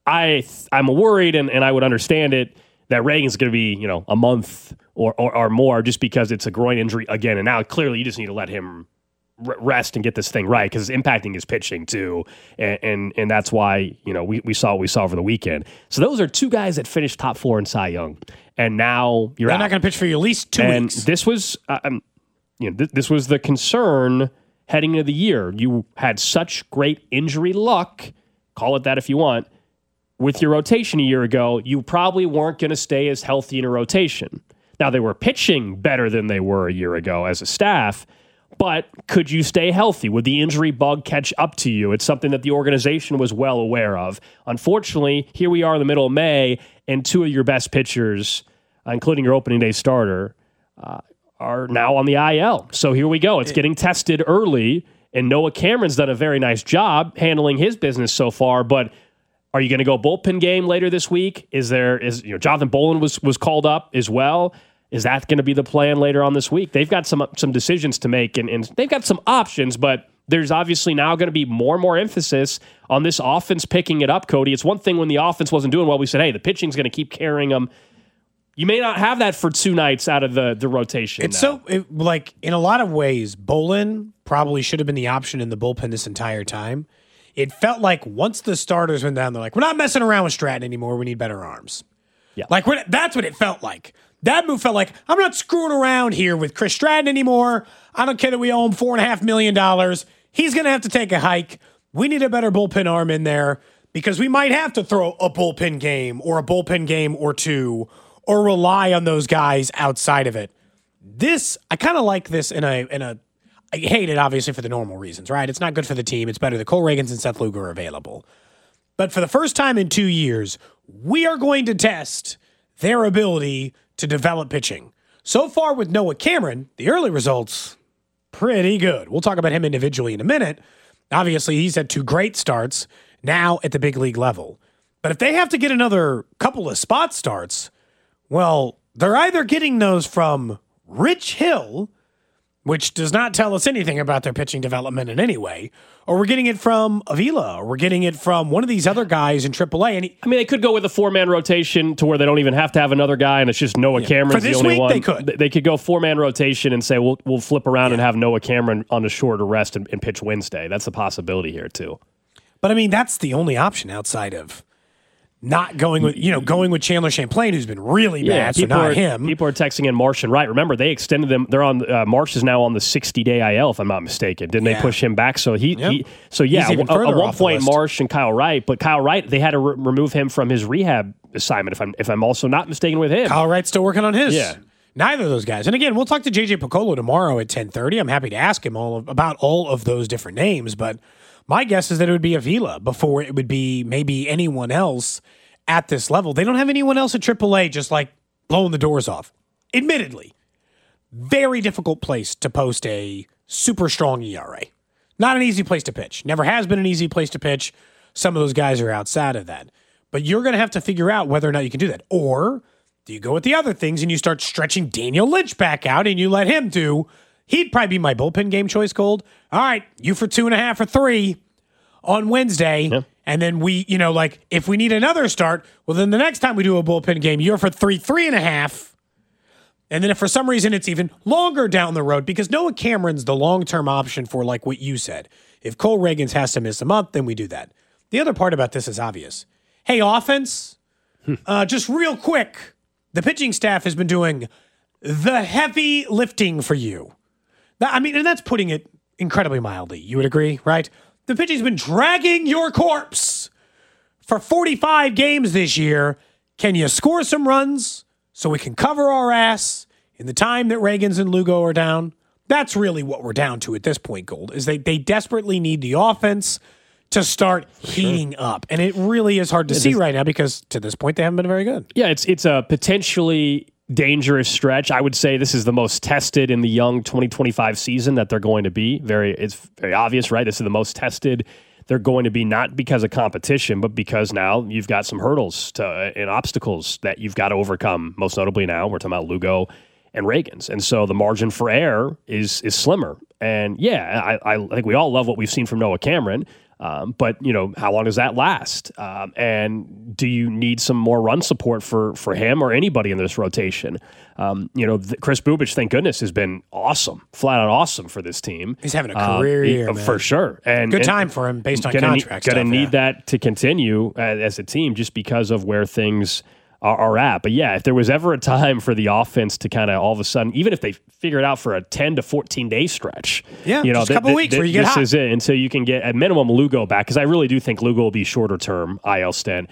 I'm worried, and I would understand it, that Reagan's going to be, a month or more just because it's a groin injury again. And now clearly you just need to let him rest and get this thing right because it's impacting his pitching too. And that's why, we saw what we saw over the weekend. So those are 2 guys that finished top 4 in Cy Young. And now you're not going to pitch for you at least 2 weeks. And this was, this was the concern heading into the year. You had such great injury luck, call it that if you want, with your rotation a year ago. You probably weren't going to stay as healthy in a rotation. Now, they were pitching better than they were a year ago as a staff, but could you stay healthy? Would the injury bug catch up to you? It's something that the organization was well aware of. Unfortunately, here we are in the middle of May, and 2 of your best pitchers, including your opening day starter, are now on the IL. So here we go. It's getting tested early, and Noah Cameron's done a very nice job handling his business so far, but are you going to go bullpen game later this week? Is Jonathan Bolin was called up as well? Is that going to be the plan later on this week? They've got some decisions to make, and they've got some options, but there's obviously now going to be more and more emphasis on this offense picking it up, Cody. It's one thing when the offense wasn't doing well, we said, hey, the pitching's going to keep carrying them. You may not have that for 2 nights out of the rotation. It's in a lot of ways, Bolin probably should have been the option in the bullpen this entire time. It felt like once the starters went down, they're like, we're not messing around with Stratton anymore. We need better arms. Yeah. That's what it felt like. That move felt like, I'm not screwing around here with Chris Stratton anymore. I don't care that we owe him $4.5 million. He's going to have to take a hike. We need a better bullpen arm in there because we might have to throw a bullpen game or or 2 or rely on those guys outside of it. I kind of like this in a I hate it, obviously, for the normal reasons, right? It's not good for the team. It's better that Cole Ragans and Seth Lugo are available. But for the first time in 2 years, we are going to test their ability to develop pitching. So far with Noah Cameron, the early results, pretty good. We'll talk about him individually in a minute. Obviously, he's had 2 great starts now at the big league level. But if they have to get another couple of spot starts, well, they're either getting those from Rich Hill, which does not tell us anything about their pitching development in any way, or we're getting it from Avila, or we're getting it from one of these other guys in AAA. And they could go with a 4-man rotation to where they don't even have to have another guy, and it's just Noah Cameron's the only one. They could go 4-man rotation and say, we'll flip around and have Noah Cameron on a shorter rest and pitch Wednesday. That's a possibility here, too. But, that's the only option outside of not going with, going with Chandler Champlain, who's been really bad, so not him. People are texting in Marsh and Wright. Remember, they extended them. They're on, Marsh is now on the 60-day IL, if I'm not mistaken. Didn't they push him back? So at one point, Marsh and Kyle Wright, but Kyle Wright, they had to remove him from his rehab assignment, if I'm also not mistaken with him. Kyle Wright's still working on his. Yeah. Neither of those guys. And again, we'll talk to JJ Piccolo tomorrow at 10:30. I'm happy to ask him about all of those different names, but my guess is that it would be Avila before it would be maybe anyone else at this level. They don't have anyone else at AAA just like blowing the doors off. Admittedly, very difficult place to post a super strong ERA. Not an easy place to pitch. Never has been an easy place to pitch. Some of those guys are outside of that. But you're going to have to figure out whether or not you can do that. Or do you go with the other things and you start stretching Daniel Lynch back out and you let him do? He'd probably be my bullpen game choice, Gold. All right, you for 2.5 or 3 on Wednesday. Yep. And then we, if we need another start, well, then the next time we do a bullpen game, you're for 3.5. And then if for some reason it's even longer down the road, because Noah Cameron's the long-term option for like what you said. If Cole Reagans has to miss a month, then we do that. The other part about this is obvious. Hey, offense, just real quick, the pitching staff has been doing the heavy lifting for you. And that's putting it incredibly mildly. You would agree, right? The pitching's been dragging your corpse for 45 games this year. Can you score some runs so we can cover our ass in the time that Reagans and Lugo are down? That's really what we're down to at this point, Gold, is they desperately need the offense to start heating up. And it really is hard to see right now because to this point they haven't been very good. Yeah, it's a potentially dangerous stretch. I would say this is the most tested in the young 2025 season that they're going to be. It's very obvious, right? This is the most tested they're going to be, not because of competition, but because now you've got some hurdles and obstacles that you've got to overcome. Most notably now, we're talking about Lugo and Reagans. And so the margin for error is slimmer. And I think we all love what we've seen from Noah Cameron. But, how long does that last? And do you need some more run support for him or anybody in this rotation? Chris Bubich, thank goodness, has been awesome, flat out awesome for this team. He's having a career year, man. For sure. And good time for him based on contract. Going to need that to continue as a team just because of where things are at. But if there was ever a time for the offense to kind of all of a sudden, even if they figure it out for a 10 to 14 day stretch, just a couple weeks where you get hot. This is it until you can get at minimum Lugo back, because I really do think Lugo will be shorter term IL stint.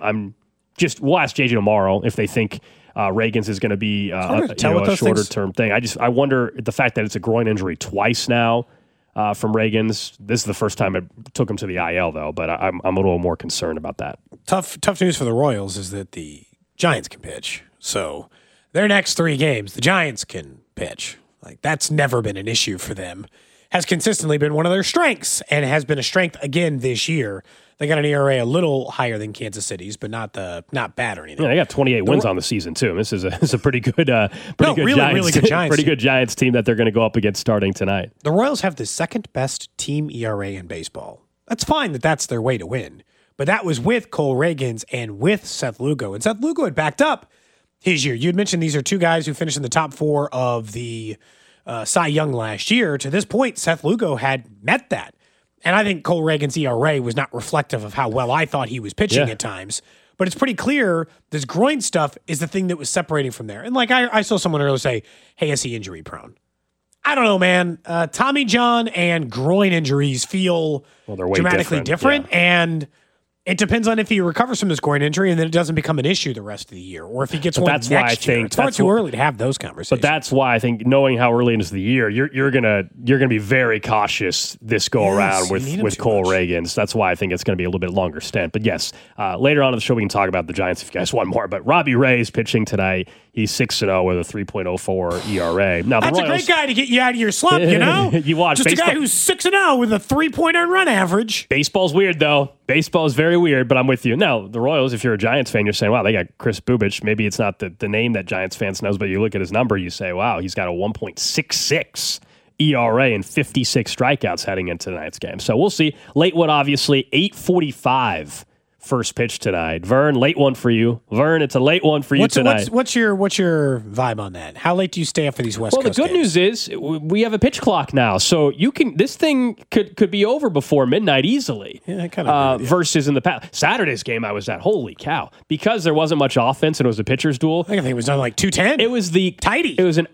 We'll ask JJ tomorrow if they think Reagans is going to be a shorter term thing. I wonder the fact that it's a groin injury twice now from Reagans. This is the first time it took him to the IL though, but I'm a little more concerned about that. Tough news for the Royals is that the Giants can pitch. So their next 3 games, the Giants can pitch. Like, that's never been an issue for them. Has consistently been one of their strengths and has been a strength again this year. They got an ERA a little higher than Kansas City's, but not bad or anything. Yeah, they got 28 wins on the season too. This is a pretty good, really good Giants pretty good Giants team that they're going to go up against starting tonight. The Royals have the second best team ERA in baseball. That's fine that that's their way to win. But that was with Cole Reagans and with Seth Lugo. And Seth Lugo had backed up his year. You had mentioned these are 2 guys who finished in the top 4 of the Cy Young last year. To this point, Seth Lugo had met that. And I think Cole Reagans' ERA was not reflective of how well I thought he was pitching at times. But it's pretty clear this groin stuff is the thing that was separating from there. And like I saw someone earlier say, hey, is he injury prone? I don't know, man. Tommy John and groin injuries feel way dramatically different. Yeah. And It depends on if he recovers from this groin injury and then it doesn't become an issue the rest of the year, or if he gets one next year. It's far too early to have those conversations. But that's why I think, knowing how early into the year, you're gonna be very cautious this go around with Cole Reagans. That's why I think it's going to be a little bit longer stint. But yes, later on in the show we can talk about the Giants if you guys want more. But Robbie Ray is pitching tonight. He's 6-0 with a 3.04 ERA. Now that's the Royals, a great guy to get you out of your slump. You know, you watch just baseball. A guy who's 6-0 with a 3-point earned run average. Baseball's weird though. Baseball is very weird, but I'm with you. Now, the Royals, if you're a Giants fan, you're saying, wow, they got Chris Bubich. Maybe it's not the name that Giants fans knows, but you look at his number, you say, wow, he's got a 1.66 ERA and 56 strikeouts heading into tonight's game. So we'll see. Latewood, obviously, 8:45 first pitch tonight. Vern, late one for you. Vern, it's a late one for you tonight. What's your vibe on that? How late do you stay up for these West Coast games? Well, the good news is we have a pitch clock now, so this thing could be over before midnight easily. Yeah, kind of. Versus in the past. Saturday's game I was at, holy cow. Because there wasn't much offense and it was a pitcher's duel. I think it was on like 2:10. It was tidy. It was an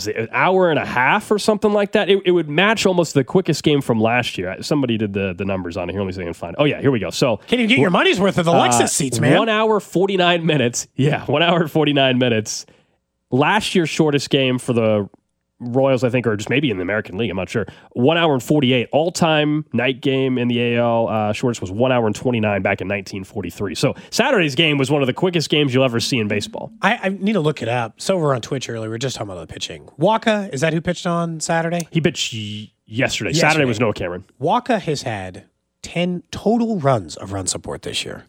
hour and a half or something like that. It would match almost the quickest game from last year. Somebody did the numbers on it. Here, let me see if I can find it. Oh, yeah, here we go. So can you get your money's worth of the Lexus seats, man? 1 hour, 49 minutes. Yeah, 1 hour, 49 minutes. Last year's shortest game for the Royals, I think, or just maybe in the American League, I'm not sure. 1 hour and 48. All-time night game in the AL shortest was 1 hour and 29 back in 1943. So Saturday's game was one of the quickest games you'll ever see in baseball. I need to look it up. So we're on Twitch earlier. We were just talking about the pitching. Waka, is that who pitched on Saturday? He pitched yesterday. Saturday was Noah Cameron. Waka has had 10 total runs of run support this year.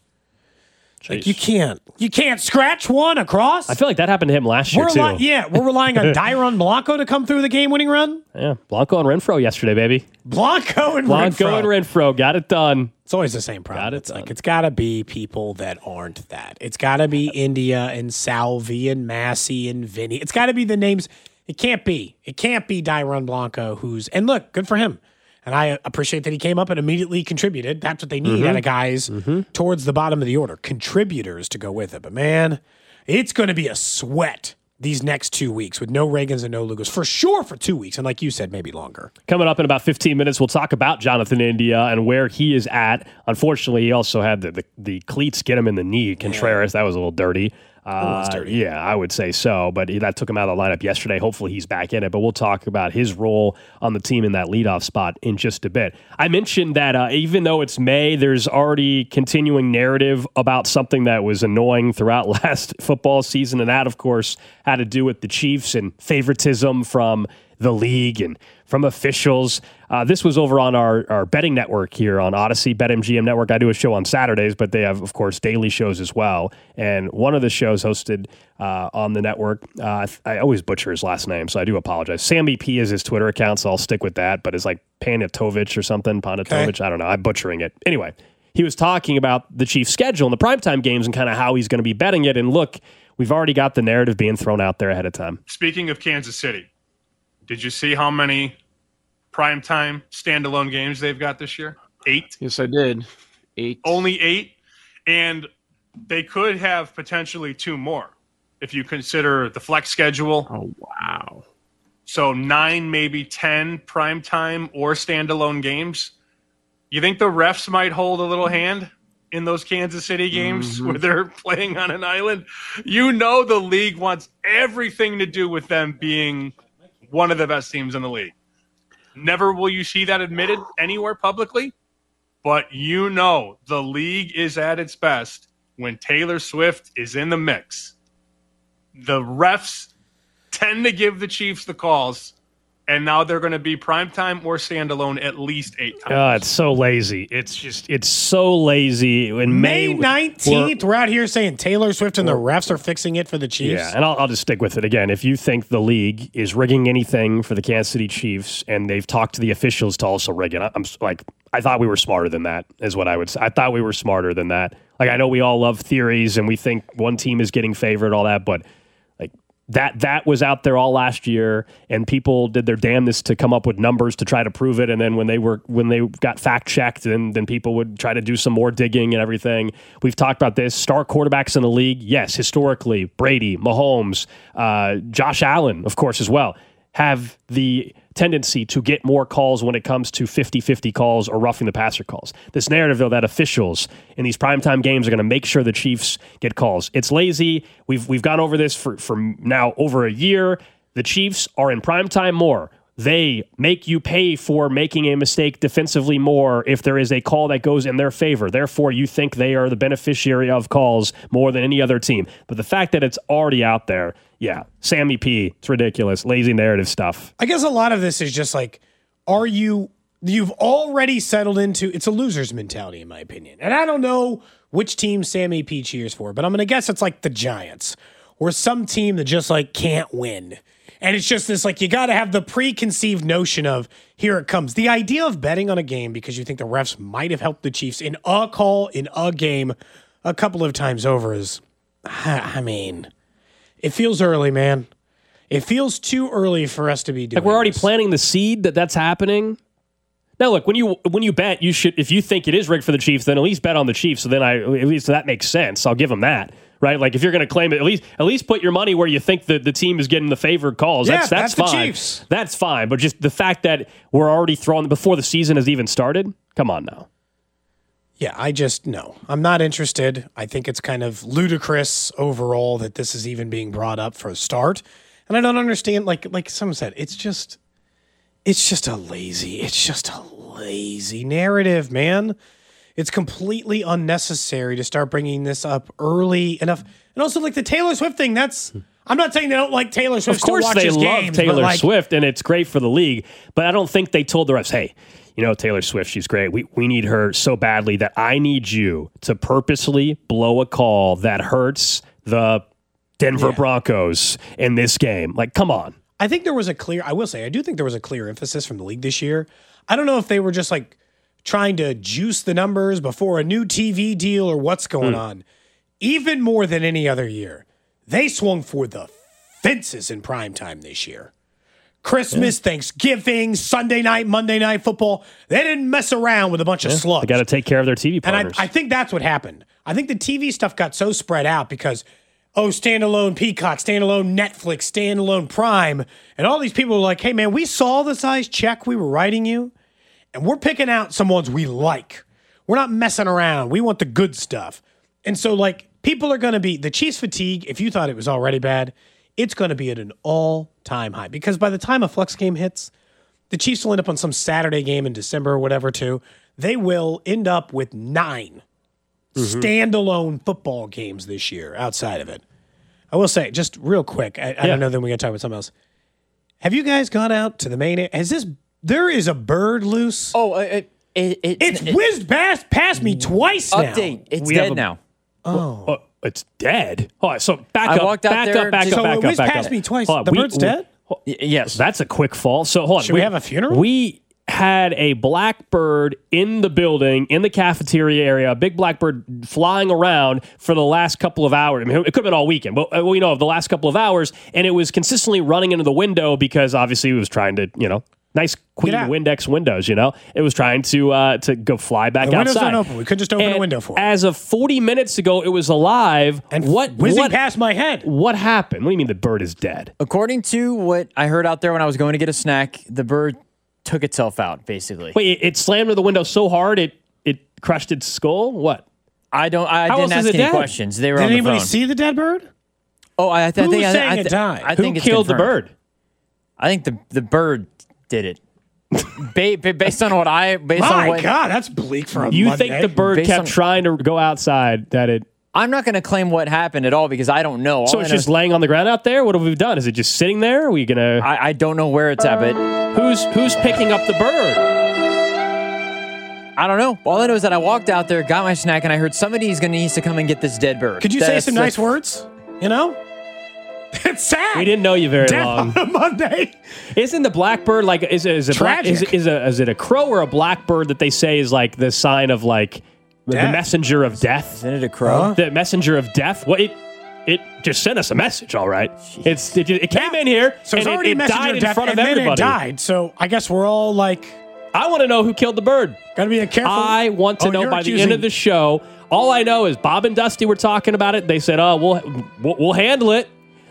Like you can't scratch one across. I feel like that happened to him last year too. We're relying on Dairon Blanco to come through the game-winning run. Yeah, Blanco and Renfroe yesterday, baby. Blanco and Renfroe got it done. It's always the same problem. It's got to be people that aren't that. It's got to be India and Salvi and Massey and Vinny. It's got to be the names. It can't be Dairon Blanco and look, good for him. And I appreciate that he came up and immediately contributed. That's what they need out of guys towards the bottom of the order. Contributors to go with it. But, man, it's going to be a sweat these next 2 weeks with no Reagans and no Lugos. For sure for 2 weeks. And like you said, maybe longer. Coming up in about 15 minutes, we'll talk about Jonathan India and where he is at. Unfortunately, he also had the cleats get him in the knee. Contreras, that was a little dirty. Yeah, I would say so, but that took him out of the lineup yesterday. Hopefully he's back in it, but we'll talk about his role on the team in that leadoff spot in just a bit. I mentioned that even though it's May, there's already continuing narrative about something that was annoying throughout last football season, and that, of course, had to do with the Chiefs and favoritism from the league and from officials. This was over on our betting network here on Odyssey, BetMGM Network. I do a show on Saturdays, but they have, of course, daily shows as well. And one of the shows hosted on the network, I always butcher his last name, so I do apologize. Sammy P is his Twitter account, so I'll stick with that. But it's like Panatovich or something, Panatovich. I don't know. I'm butchering it. Anyway, he was talking about the Chiefs' schedule and the primetime games and kind of how he's going to be betting it. And look, we've already got the narrative being thrown out there ahead of time. Speaking of Kansas City, did you see how many primetime standalone games they've got this year? 8? Yes, I did. 8. Only 8? And they could have potentially 2 more if you consider the flex schedule. Oh, wow. So 9, maybe 10 primetime or standalone games. You think the refs might hold a little hand in those Kansas City games where they're playing on an island? You know the league wants everything to do with them being one of the best teams in the league. Never will you see that admitted anywhere publicly, but you know the league is at its best when Taylor Swift is in the mix. The refs tend to give the Chiefs the calls, and now they're going to be primetime or standalone at least 8 times. Oh, it's so lazy. It's so lazy. In May 19th, we're out here saying Taylor Swift and the refs are fixing it for the Chiefs. Yeah, and I'll just stick with it again. If you think the league is rigging anything for the Kansas City Chiefs, and they've talked to the officials to also rig it, I thought we were smarter than that, is what I would say. I thought we were smarter than that. Like, I know we all love theories, and we think one team is getting favored, all that, but that was out there all last year, and people did their damnedest to come up with numbers to try to prove it. And then when they got fact checked, then people would try to do some more digging and everything. We've talked about this. Star quarterbacks in the league, yes, historically, Brady, Mahomes, Josh Allen, of course, as well, have the tendency to get more calls when it comes to 50-50 calls or roughing the passer calls. This narrative, though, that officials in these primetime games are going to make sure the Chiefs get calls. It's lazy. We've gone over this for now over a year. The Chiefs are in primetime more. They make you pay for making a mistake defensively more if there is a call that goes in their favor. Therefore, you think they are the beneficiary of calls more than any other team. But the fact that it's already out there, yeah, Sammy P, it's ridiculous. Lazy narrative stuff. I guess a lot of this is just like, you've already settled into, it's a loser's mentality in my opinion. And I don't know which team Sammy P cheers for, but I'm going to guess it's like the Giants or some team that just like can't win. And it's just this, like, you got to have the preconceived notion of, here it comes. The idea of betting on a game because you think the refs might have helped the Chiefs in a call, in a game, a couple of times over is, I mean, it feels early, man. It feels too early for us to be doing like we're already this. planting the seed that's happening. Now, look, when you bet, you should, if you think it is rigged for the Chiefs, then at least bet on the Chiefs. So then at least that makes sense. I'll give them that. Right, like if you're going to claim it, at least put your money where you think the team is getting the favored calls. Yeah, that's the fine. Chiefs. That's fine. But just the fact that we're already throwing before the season has even started. Come on now. Yeah, I'm not interested. I think it's kind of ludicrous overall that this is even being brought up for a start, and I don't understand. Like someone said, it's just a lazy narrative, man. It's completely unnecessary to start bringing this up early enough. And also, like the Taylor Swift thing, I'm not saying they don't like Taylor Swift. Of course they love Taylor Swift, and it's great for the league. But I don't think they told the refs, hey, Taylor Swift, she's great. We need her so badly that I need you to purposely blow a call that hurts the Denver Broncos in this game. Like, come on. I do think there was a clear emphasis from the league this year. I don't know if they were just like trying to juice the numbers before a new TV deal or what's going on. Even more than any other year, they swung for the fences in primetime this year. Christmas, Thanksgiving, Sunday night, Monday night football. They didn't mess around with a bunch of slugs. They got to take care of their TV partners. And I think that's what happened. I think the TV stuff got so spread out because, standalone Peacock, standalone Netflix, standalone Prime. And all these people were like, hey, man, we saw the size check we were writing you. And we're picking out some ones we like. We're not messing around. We want the good stuff. And so, like, people are going to be, the Chiefs fatigue, if you thought it was already bad, it's going to be at an all-time high. Because by the time a flex game hits, the Chiefs will end up on some Saturday game in December or whatever, too. They will end up with 9 standalone football games this year outside of it. I will say, just real quick, I don't know, then we got to talk about something else. Have you guys gone out to the main, there is a bird loose. Oh, it's whizzed past me twice now. Update. It's dead now. Oh. It's dead? Oh, so back I up. walked out back there, up. Back just- up. So Back it up. whizzed Back past up. me twice. Hold on, The bird's dead? Yes. That's a quick fall. So hold on. Should we have a funeral? We had a blackbird in the building, in the cafeteria area, a big blackbird flying around for the last couple of hours. I mean, it could have been all weekend, but we know of the last couple of hours, and it was consistently running into the window because obviously it was trying to, nice Queen Windex windows, It was trying to go fly back the windows outside. don't open. We could just open a window for it. As of 40 minutes ago, it was alive. And what whizzing past my head. What happened? What do you mean the bird is dead? According to what I heard out there when I was going to get a snack, the bird took itself out, basically. Wait, it slammed into the window so hard it crushed its skull? What? I didn't else is ask it any dead? questions. They were Did on the anybody phone. see the dead bird? Oh, I think Who's saying it died? I Who think it's killed the confirmed. bird? I think the bird did it. Based on what My God, that's bleak for a You Monday. think the bird Based kept on- trying to go outside, that it... I'm not going to claim what happened at all because I don't know. So All it's I know just is- laying on the ground out there? What have we done? Is it just sitting there? Are we going to... I don't know where it's at, but Who's picking up the bird? I don't know. All I know is that I walked out there, got my snack, and I heard somebody's going to need to come and get this dead bird. Could you say some nice words? It's sad. We didn't know you very Death long. on a Monday. Isn't the blackbird like is it Tragic. is it a crow or a blackbird that they say is like the sign of like the Death. messenger of death? Isn't it a crow? The messenger of death? Well, it just sent us a message, all right. It came in here So it's and already it messenger died of in death, front of and then everybody. it died. So I guess we're all like, I want to know who killed the bird. gotta be careful. I want to know you're by the end accusing- of the show. All I know is Bob and Dusty were talking about it. They said, "Oh, we'll handle it."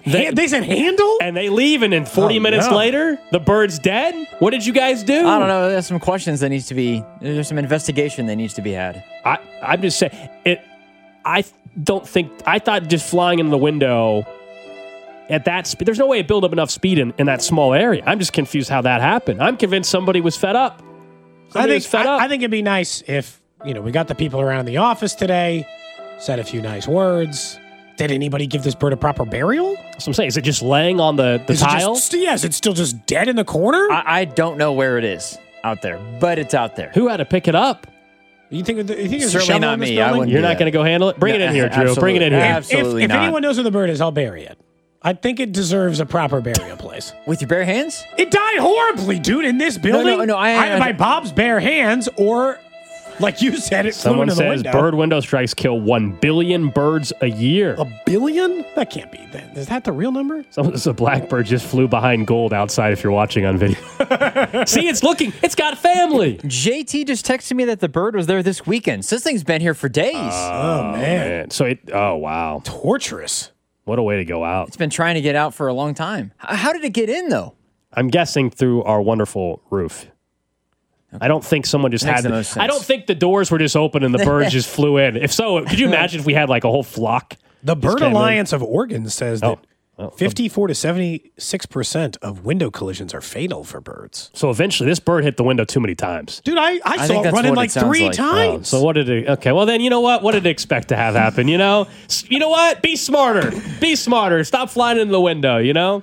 They said handle? And they leave, and then 40 minutes later, the bird's dead? What did you guys do? I don't know. There's some questions that needs to be, there's some investigation that needs to be had. I'm just saying, I thought just flying in the window at that speed, there's no way it built up enough speed in that small area. I'm just confused how that happened. I'm convinced somebody was fed up. I think it'd be nice if, we got the people around the office today, said a few nice words. Did anybody give this bird a proper burial? That's what I'm saying. Is it just laying on the tile? Is it still just dead in the corner? I don't know where it is out there, but it's out there. Who had to pick it up? You think it's certainly not me? You're not going to go handle it? Bring it in here, Drew. Bring it in here. Absolutely if not. anyone knows where the bird is, I'll bury it. I think it deserves a proper burial place. With your bare hands? It died horribly, dude, in this building. No. Either by Bob's bare hands or, like you said, it flew into the window. Someone says bird window strikes kill 1 billion birds a year. 1 billion? That can't be. Is that the real number? Someone says a blackbird just flew behind gold outside if you're watching on video. See, it's got family. JT just texted me that the bird was there this weekend. So this thing's been here for days. Oh, man. So wow. Torturous. What a way to go out. It's been trying to get out for a long time. How did it get in, though? I'm guessing through our wonderful roof. Okay. I don't think someone just had. I don't think the doors were just open and the birds just flew in. If so, could you imagine if we had like a whole flock? The Bird Alliance of Oregon says that 54 to 76% of window collisions are fatal for birds. So eventually, this bird hit the window too many times. Dude, I saw it running like 3 times. So what did it? Okay, well then, you know what? What did it expect to have happen? You know what? Be smarter. Be smarter. Stop flying into the window.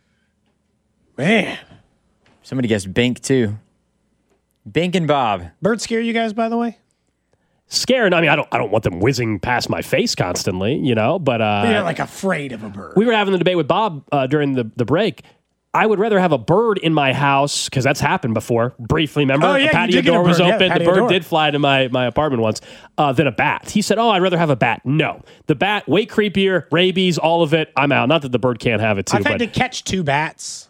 Man, somebody guessed Bink too. Bink and Bob. Birds scare you guys, by the way? Scared. I mean, I don't want them whizzing past my face constantly, but you're not like afraid of a bird. We were having the debate with Bob during the break. I would rather have a bird in my house, because that's happened before, briefly, remember? Oh, yeah, the patio door was open. The bird did fly into my apartment once, than a bat. He said, I'd rather have a bat. No. The bat, way creepier, rabies, all of it, I'm out. Not that the bird can't have it too. I've had to catch 2 bats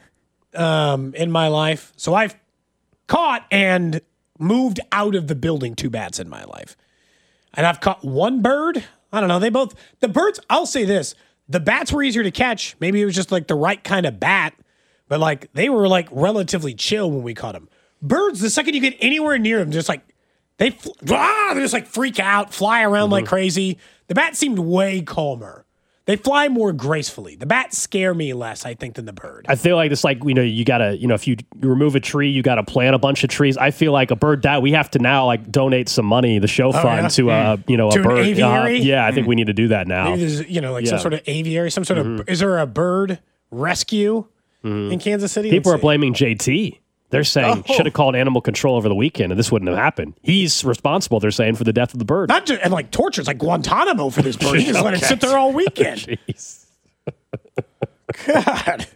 in my life. So I've caught and moved out of the building 2 bats in my life. And I've caught 1 bird. I don't know. The birds, I'll say this. The bats were easier to catch. Maybe it was just like the right kind of bat, but like they were like relatively chill when we caught them. Birds, the second you get anywhere near them, just like they just like freak out, fly around like crazy. The bat seemed way calmer. They fly more gracefully. The bats scare me less, I think, than the bird. I feel like it's like, you got to, if you remove a tree, you got to plant a bunch of trees. I feel like a bird died. We have to now like donate some money, the show fund, to a bird. An aviary? I think we need to do that now. Maybe there's, some sort of aviary, some sort of, is there a bird rescue in Kansas City? People are blaming JT. They're saying should have called animal control over the weekend, and this wouldn't have happened. He's responsible, they're saying, for the death of the bird. Not just, and like torture. It's like Guantanamo for this bird. He just let it sit there all weekend. Jeez. God.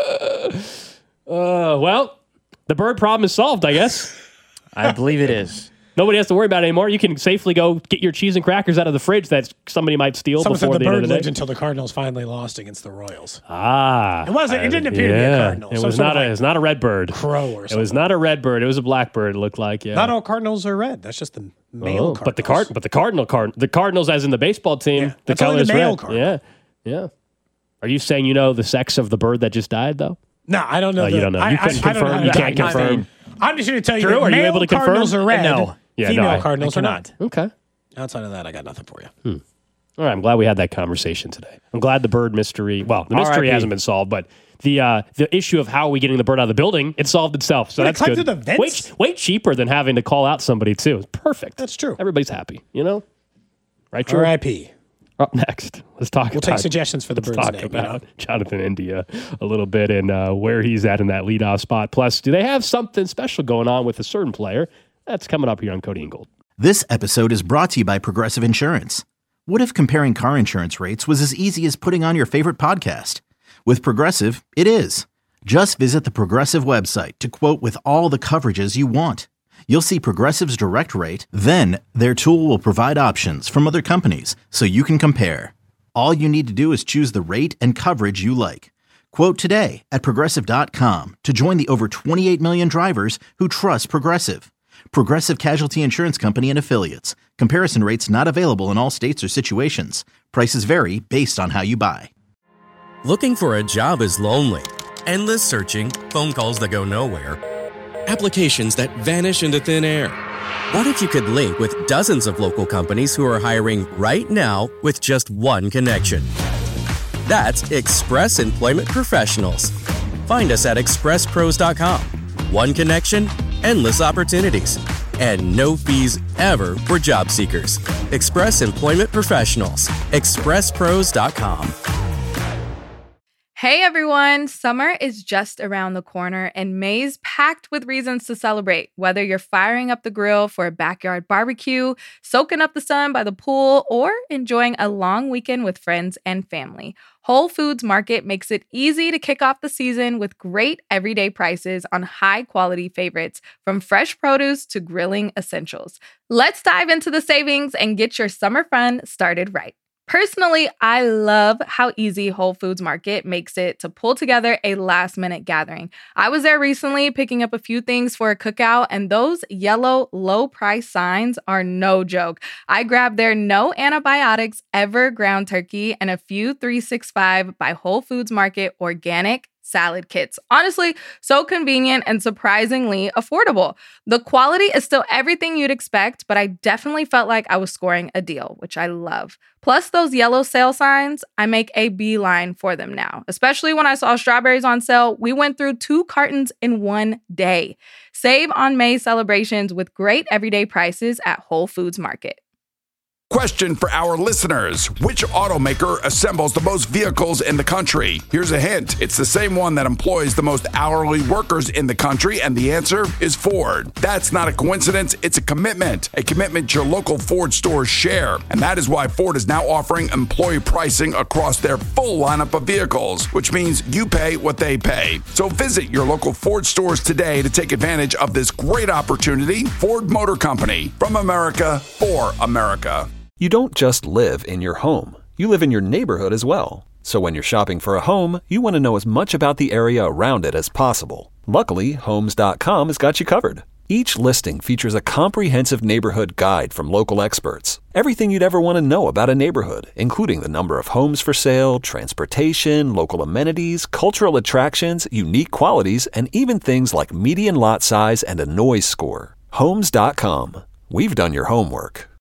Well, the bird problem is solved, I guess. I believe it is. Nobody has to worry about it anymore. You can safely go get your cheese and crackers out of the fridge that somebody might steal before the end of the day. Someone said the bird lived until the Cardinals finally lost against the Royals. It didn't appear to be a Cardinal. It was not a red bird. Crow or something. It was not a red bird. It was a blackbird, it looked like. Yeah. Not all Cardinals are red. That's just the male Cardinals. But the Cardinals, as in the baseball team, the color is red. Cardinal. Yeah. Are you saying you know the sex of the bird that just died, though? No, I don't know. You don't know. You couldn't confirm. You can't confirm. I'm just going to tell you Drew, are you able to confirm? Cardinals are red. No. Yeah, female Cardinals are not. Okay. Outside of that, I got nothing for you. All right, I'm glad we had that conversation today. I'm glad the bird mystery, the mystery hasn't been solved, but the issue of how are we getting the bird out of the building, it solved itself. So that's good. The vents? Way cheaper than having to call out somebody, too. It's perfect. That's true. Everybody's happy, Right, Drew? R.I.P. Up next, we'll take suggestions for the bird's name. Let's talk about Jonathan India a little bit and where he's at in that leadoff spot. Plus, do they have something special going on with a certain player? That's coming up here on Cody and Gold. This episode is brought to you by Progressive Insurance. What if comparing car insurance rates was as easy as putting on your favorite podcast? With Progressive, it is. Just visit the Progressive website to quote with all the coverages you want. You'll see Progressive's direct rate, then their tool will provide options from other companies so you can compare. All you need to do is choose the rate and coverage you like. Quote today at Progressive.com to join the over 28 million drivers who trust Progressive. Progressive Casualty Insurance Company and Affiliates. Comparison rates not available in all states or situations. Prices vary based on how you buy. Looking for a job is lonely. Endless searching, phone calls that go nowhere, applications that vanish into thin air. What if you could link with dozens of local companies who are hiring right now with just one connection? That's Express Employment Professionals. Find us at expresspros.com. One connection, endless opportunities, and no fees ever for job seekers. Express Employment Professionals. expresspros.com. Hey everyone, summer is just around the corner and May's packed with reasons to celebrate. Whether you're firing up the grill for a backyard barbecue, soaking up the sun by the pool, or enjoying a long weekend with friends and family, Whole Foods Market makes it easy to kick off the season with great everyday prices on high-quality favorites, from fresh produce to grilling essentials. Let's dive into the savings and get your summer fun started right. Personally, I love how easy Whole Foods Market makes it to pull together a last-minute gathering. I was there recently picking up a few things for a cookout, and those yellow low-price signs are no joke. I grabbed their no antibiotics ever ground turkey and a few 365 by Whole Foods Market organic salad kits. Honestly, so convenient and surprisingly affordable. The quality is still everything you'd expect, but I definitely felt like I was scoring a deal, which I love. Plus those yellow sale signs, I make a beeline for them now. Especially when I saw strawberries on sale, we went through 2 cartons in one day. Save on May celebrations with great everyday prices at Whole Foods Market. Question for our listeners. Which automaker assembles the most vehicles in the country? Here's a hint. It's the same one that employs the most hourly workers in the country, and the answer is Ford. That's not a coincidence. It's a commitment your local Ford stores share. And that is why Ford is now offering employee pricing across their full lineup of vehicles, which means you pay what they pay. So visit your local Ford stores today to take advantage of this great opportunity. Ford Motor Company, from America for America. You don't just live in your home. You live in your neighborhood as well. So when you're shopping for a home, you want to know as much about the area around it as possible. Luckily, Homes.com has got you covered. Each listing features a comprehensive neighborhood guide from local experts. Everything you'd ever want to know about a neighborhood, including the number of homes for sale, transportation, local amenities, cultural attractions, unique qualities, and even things like median lot size and a noise score. Homes.com. We've done your homework.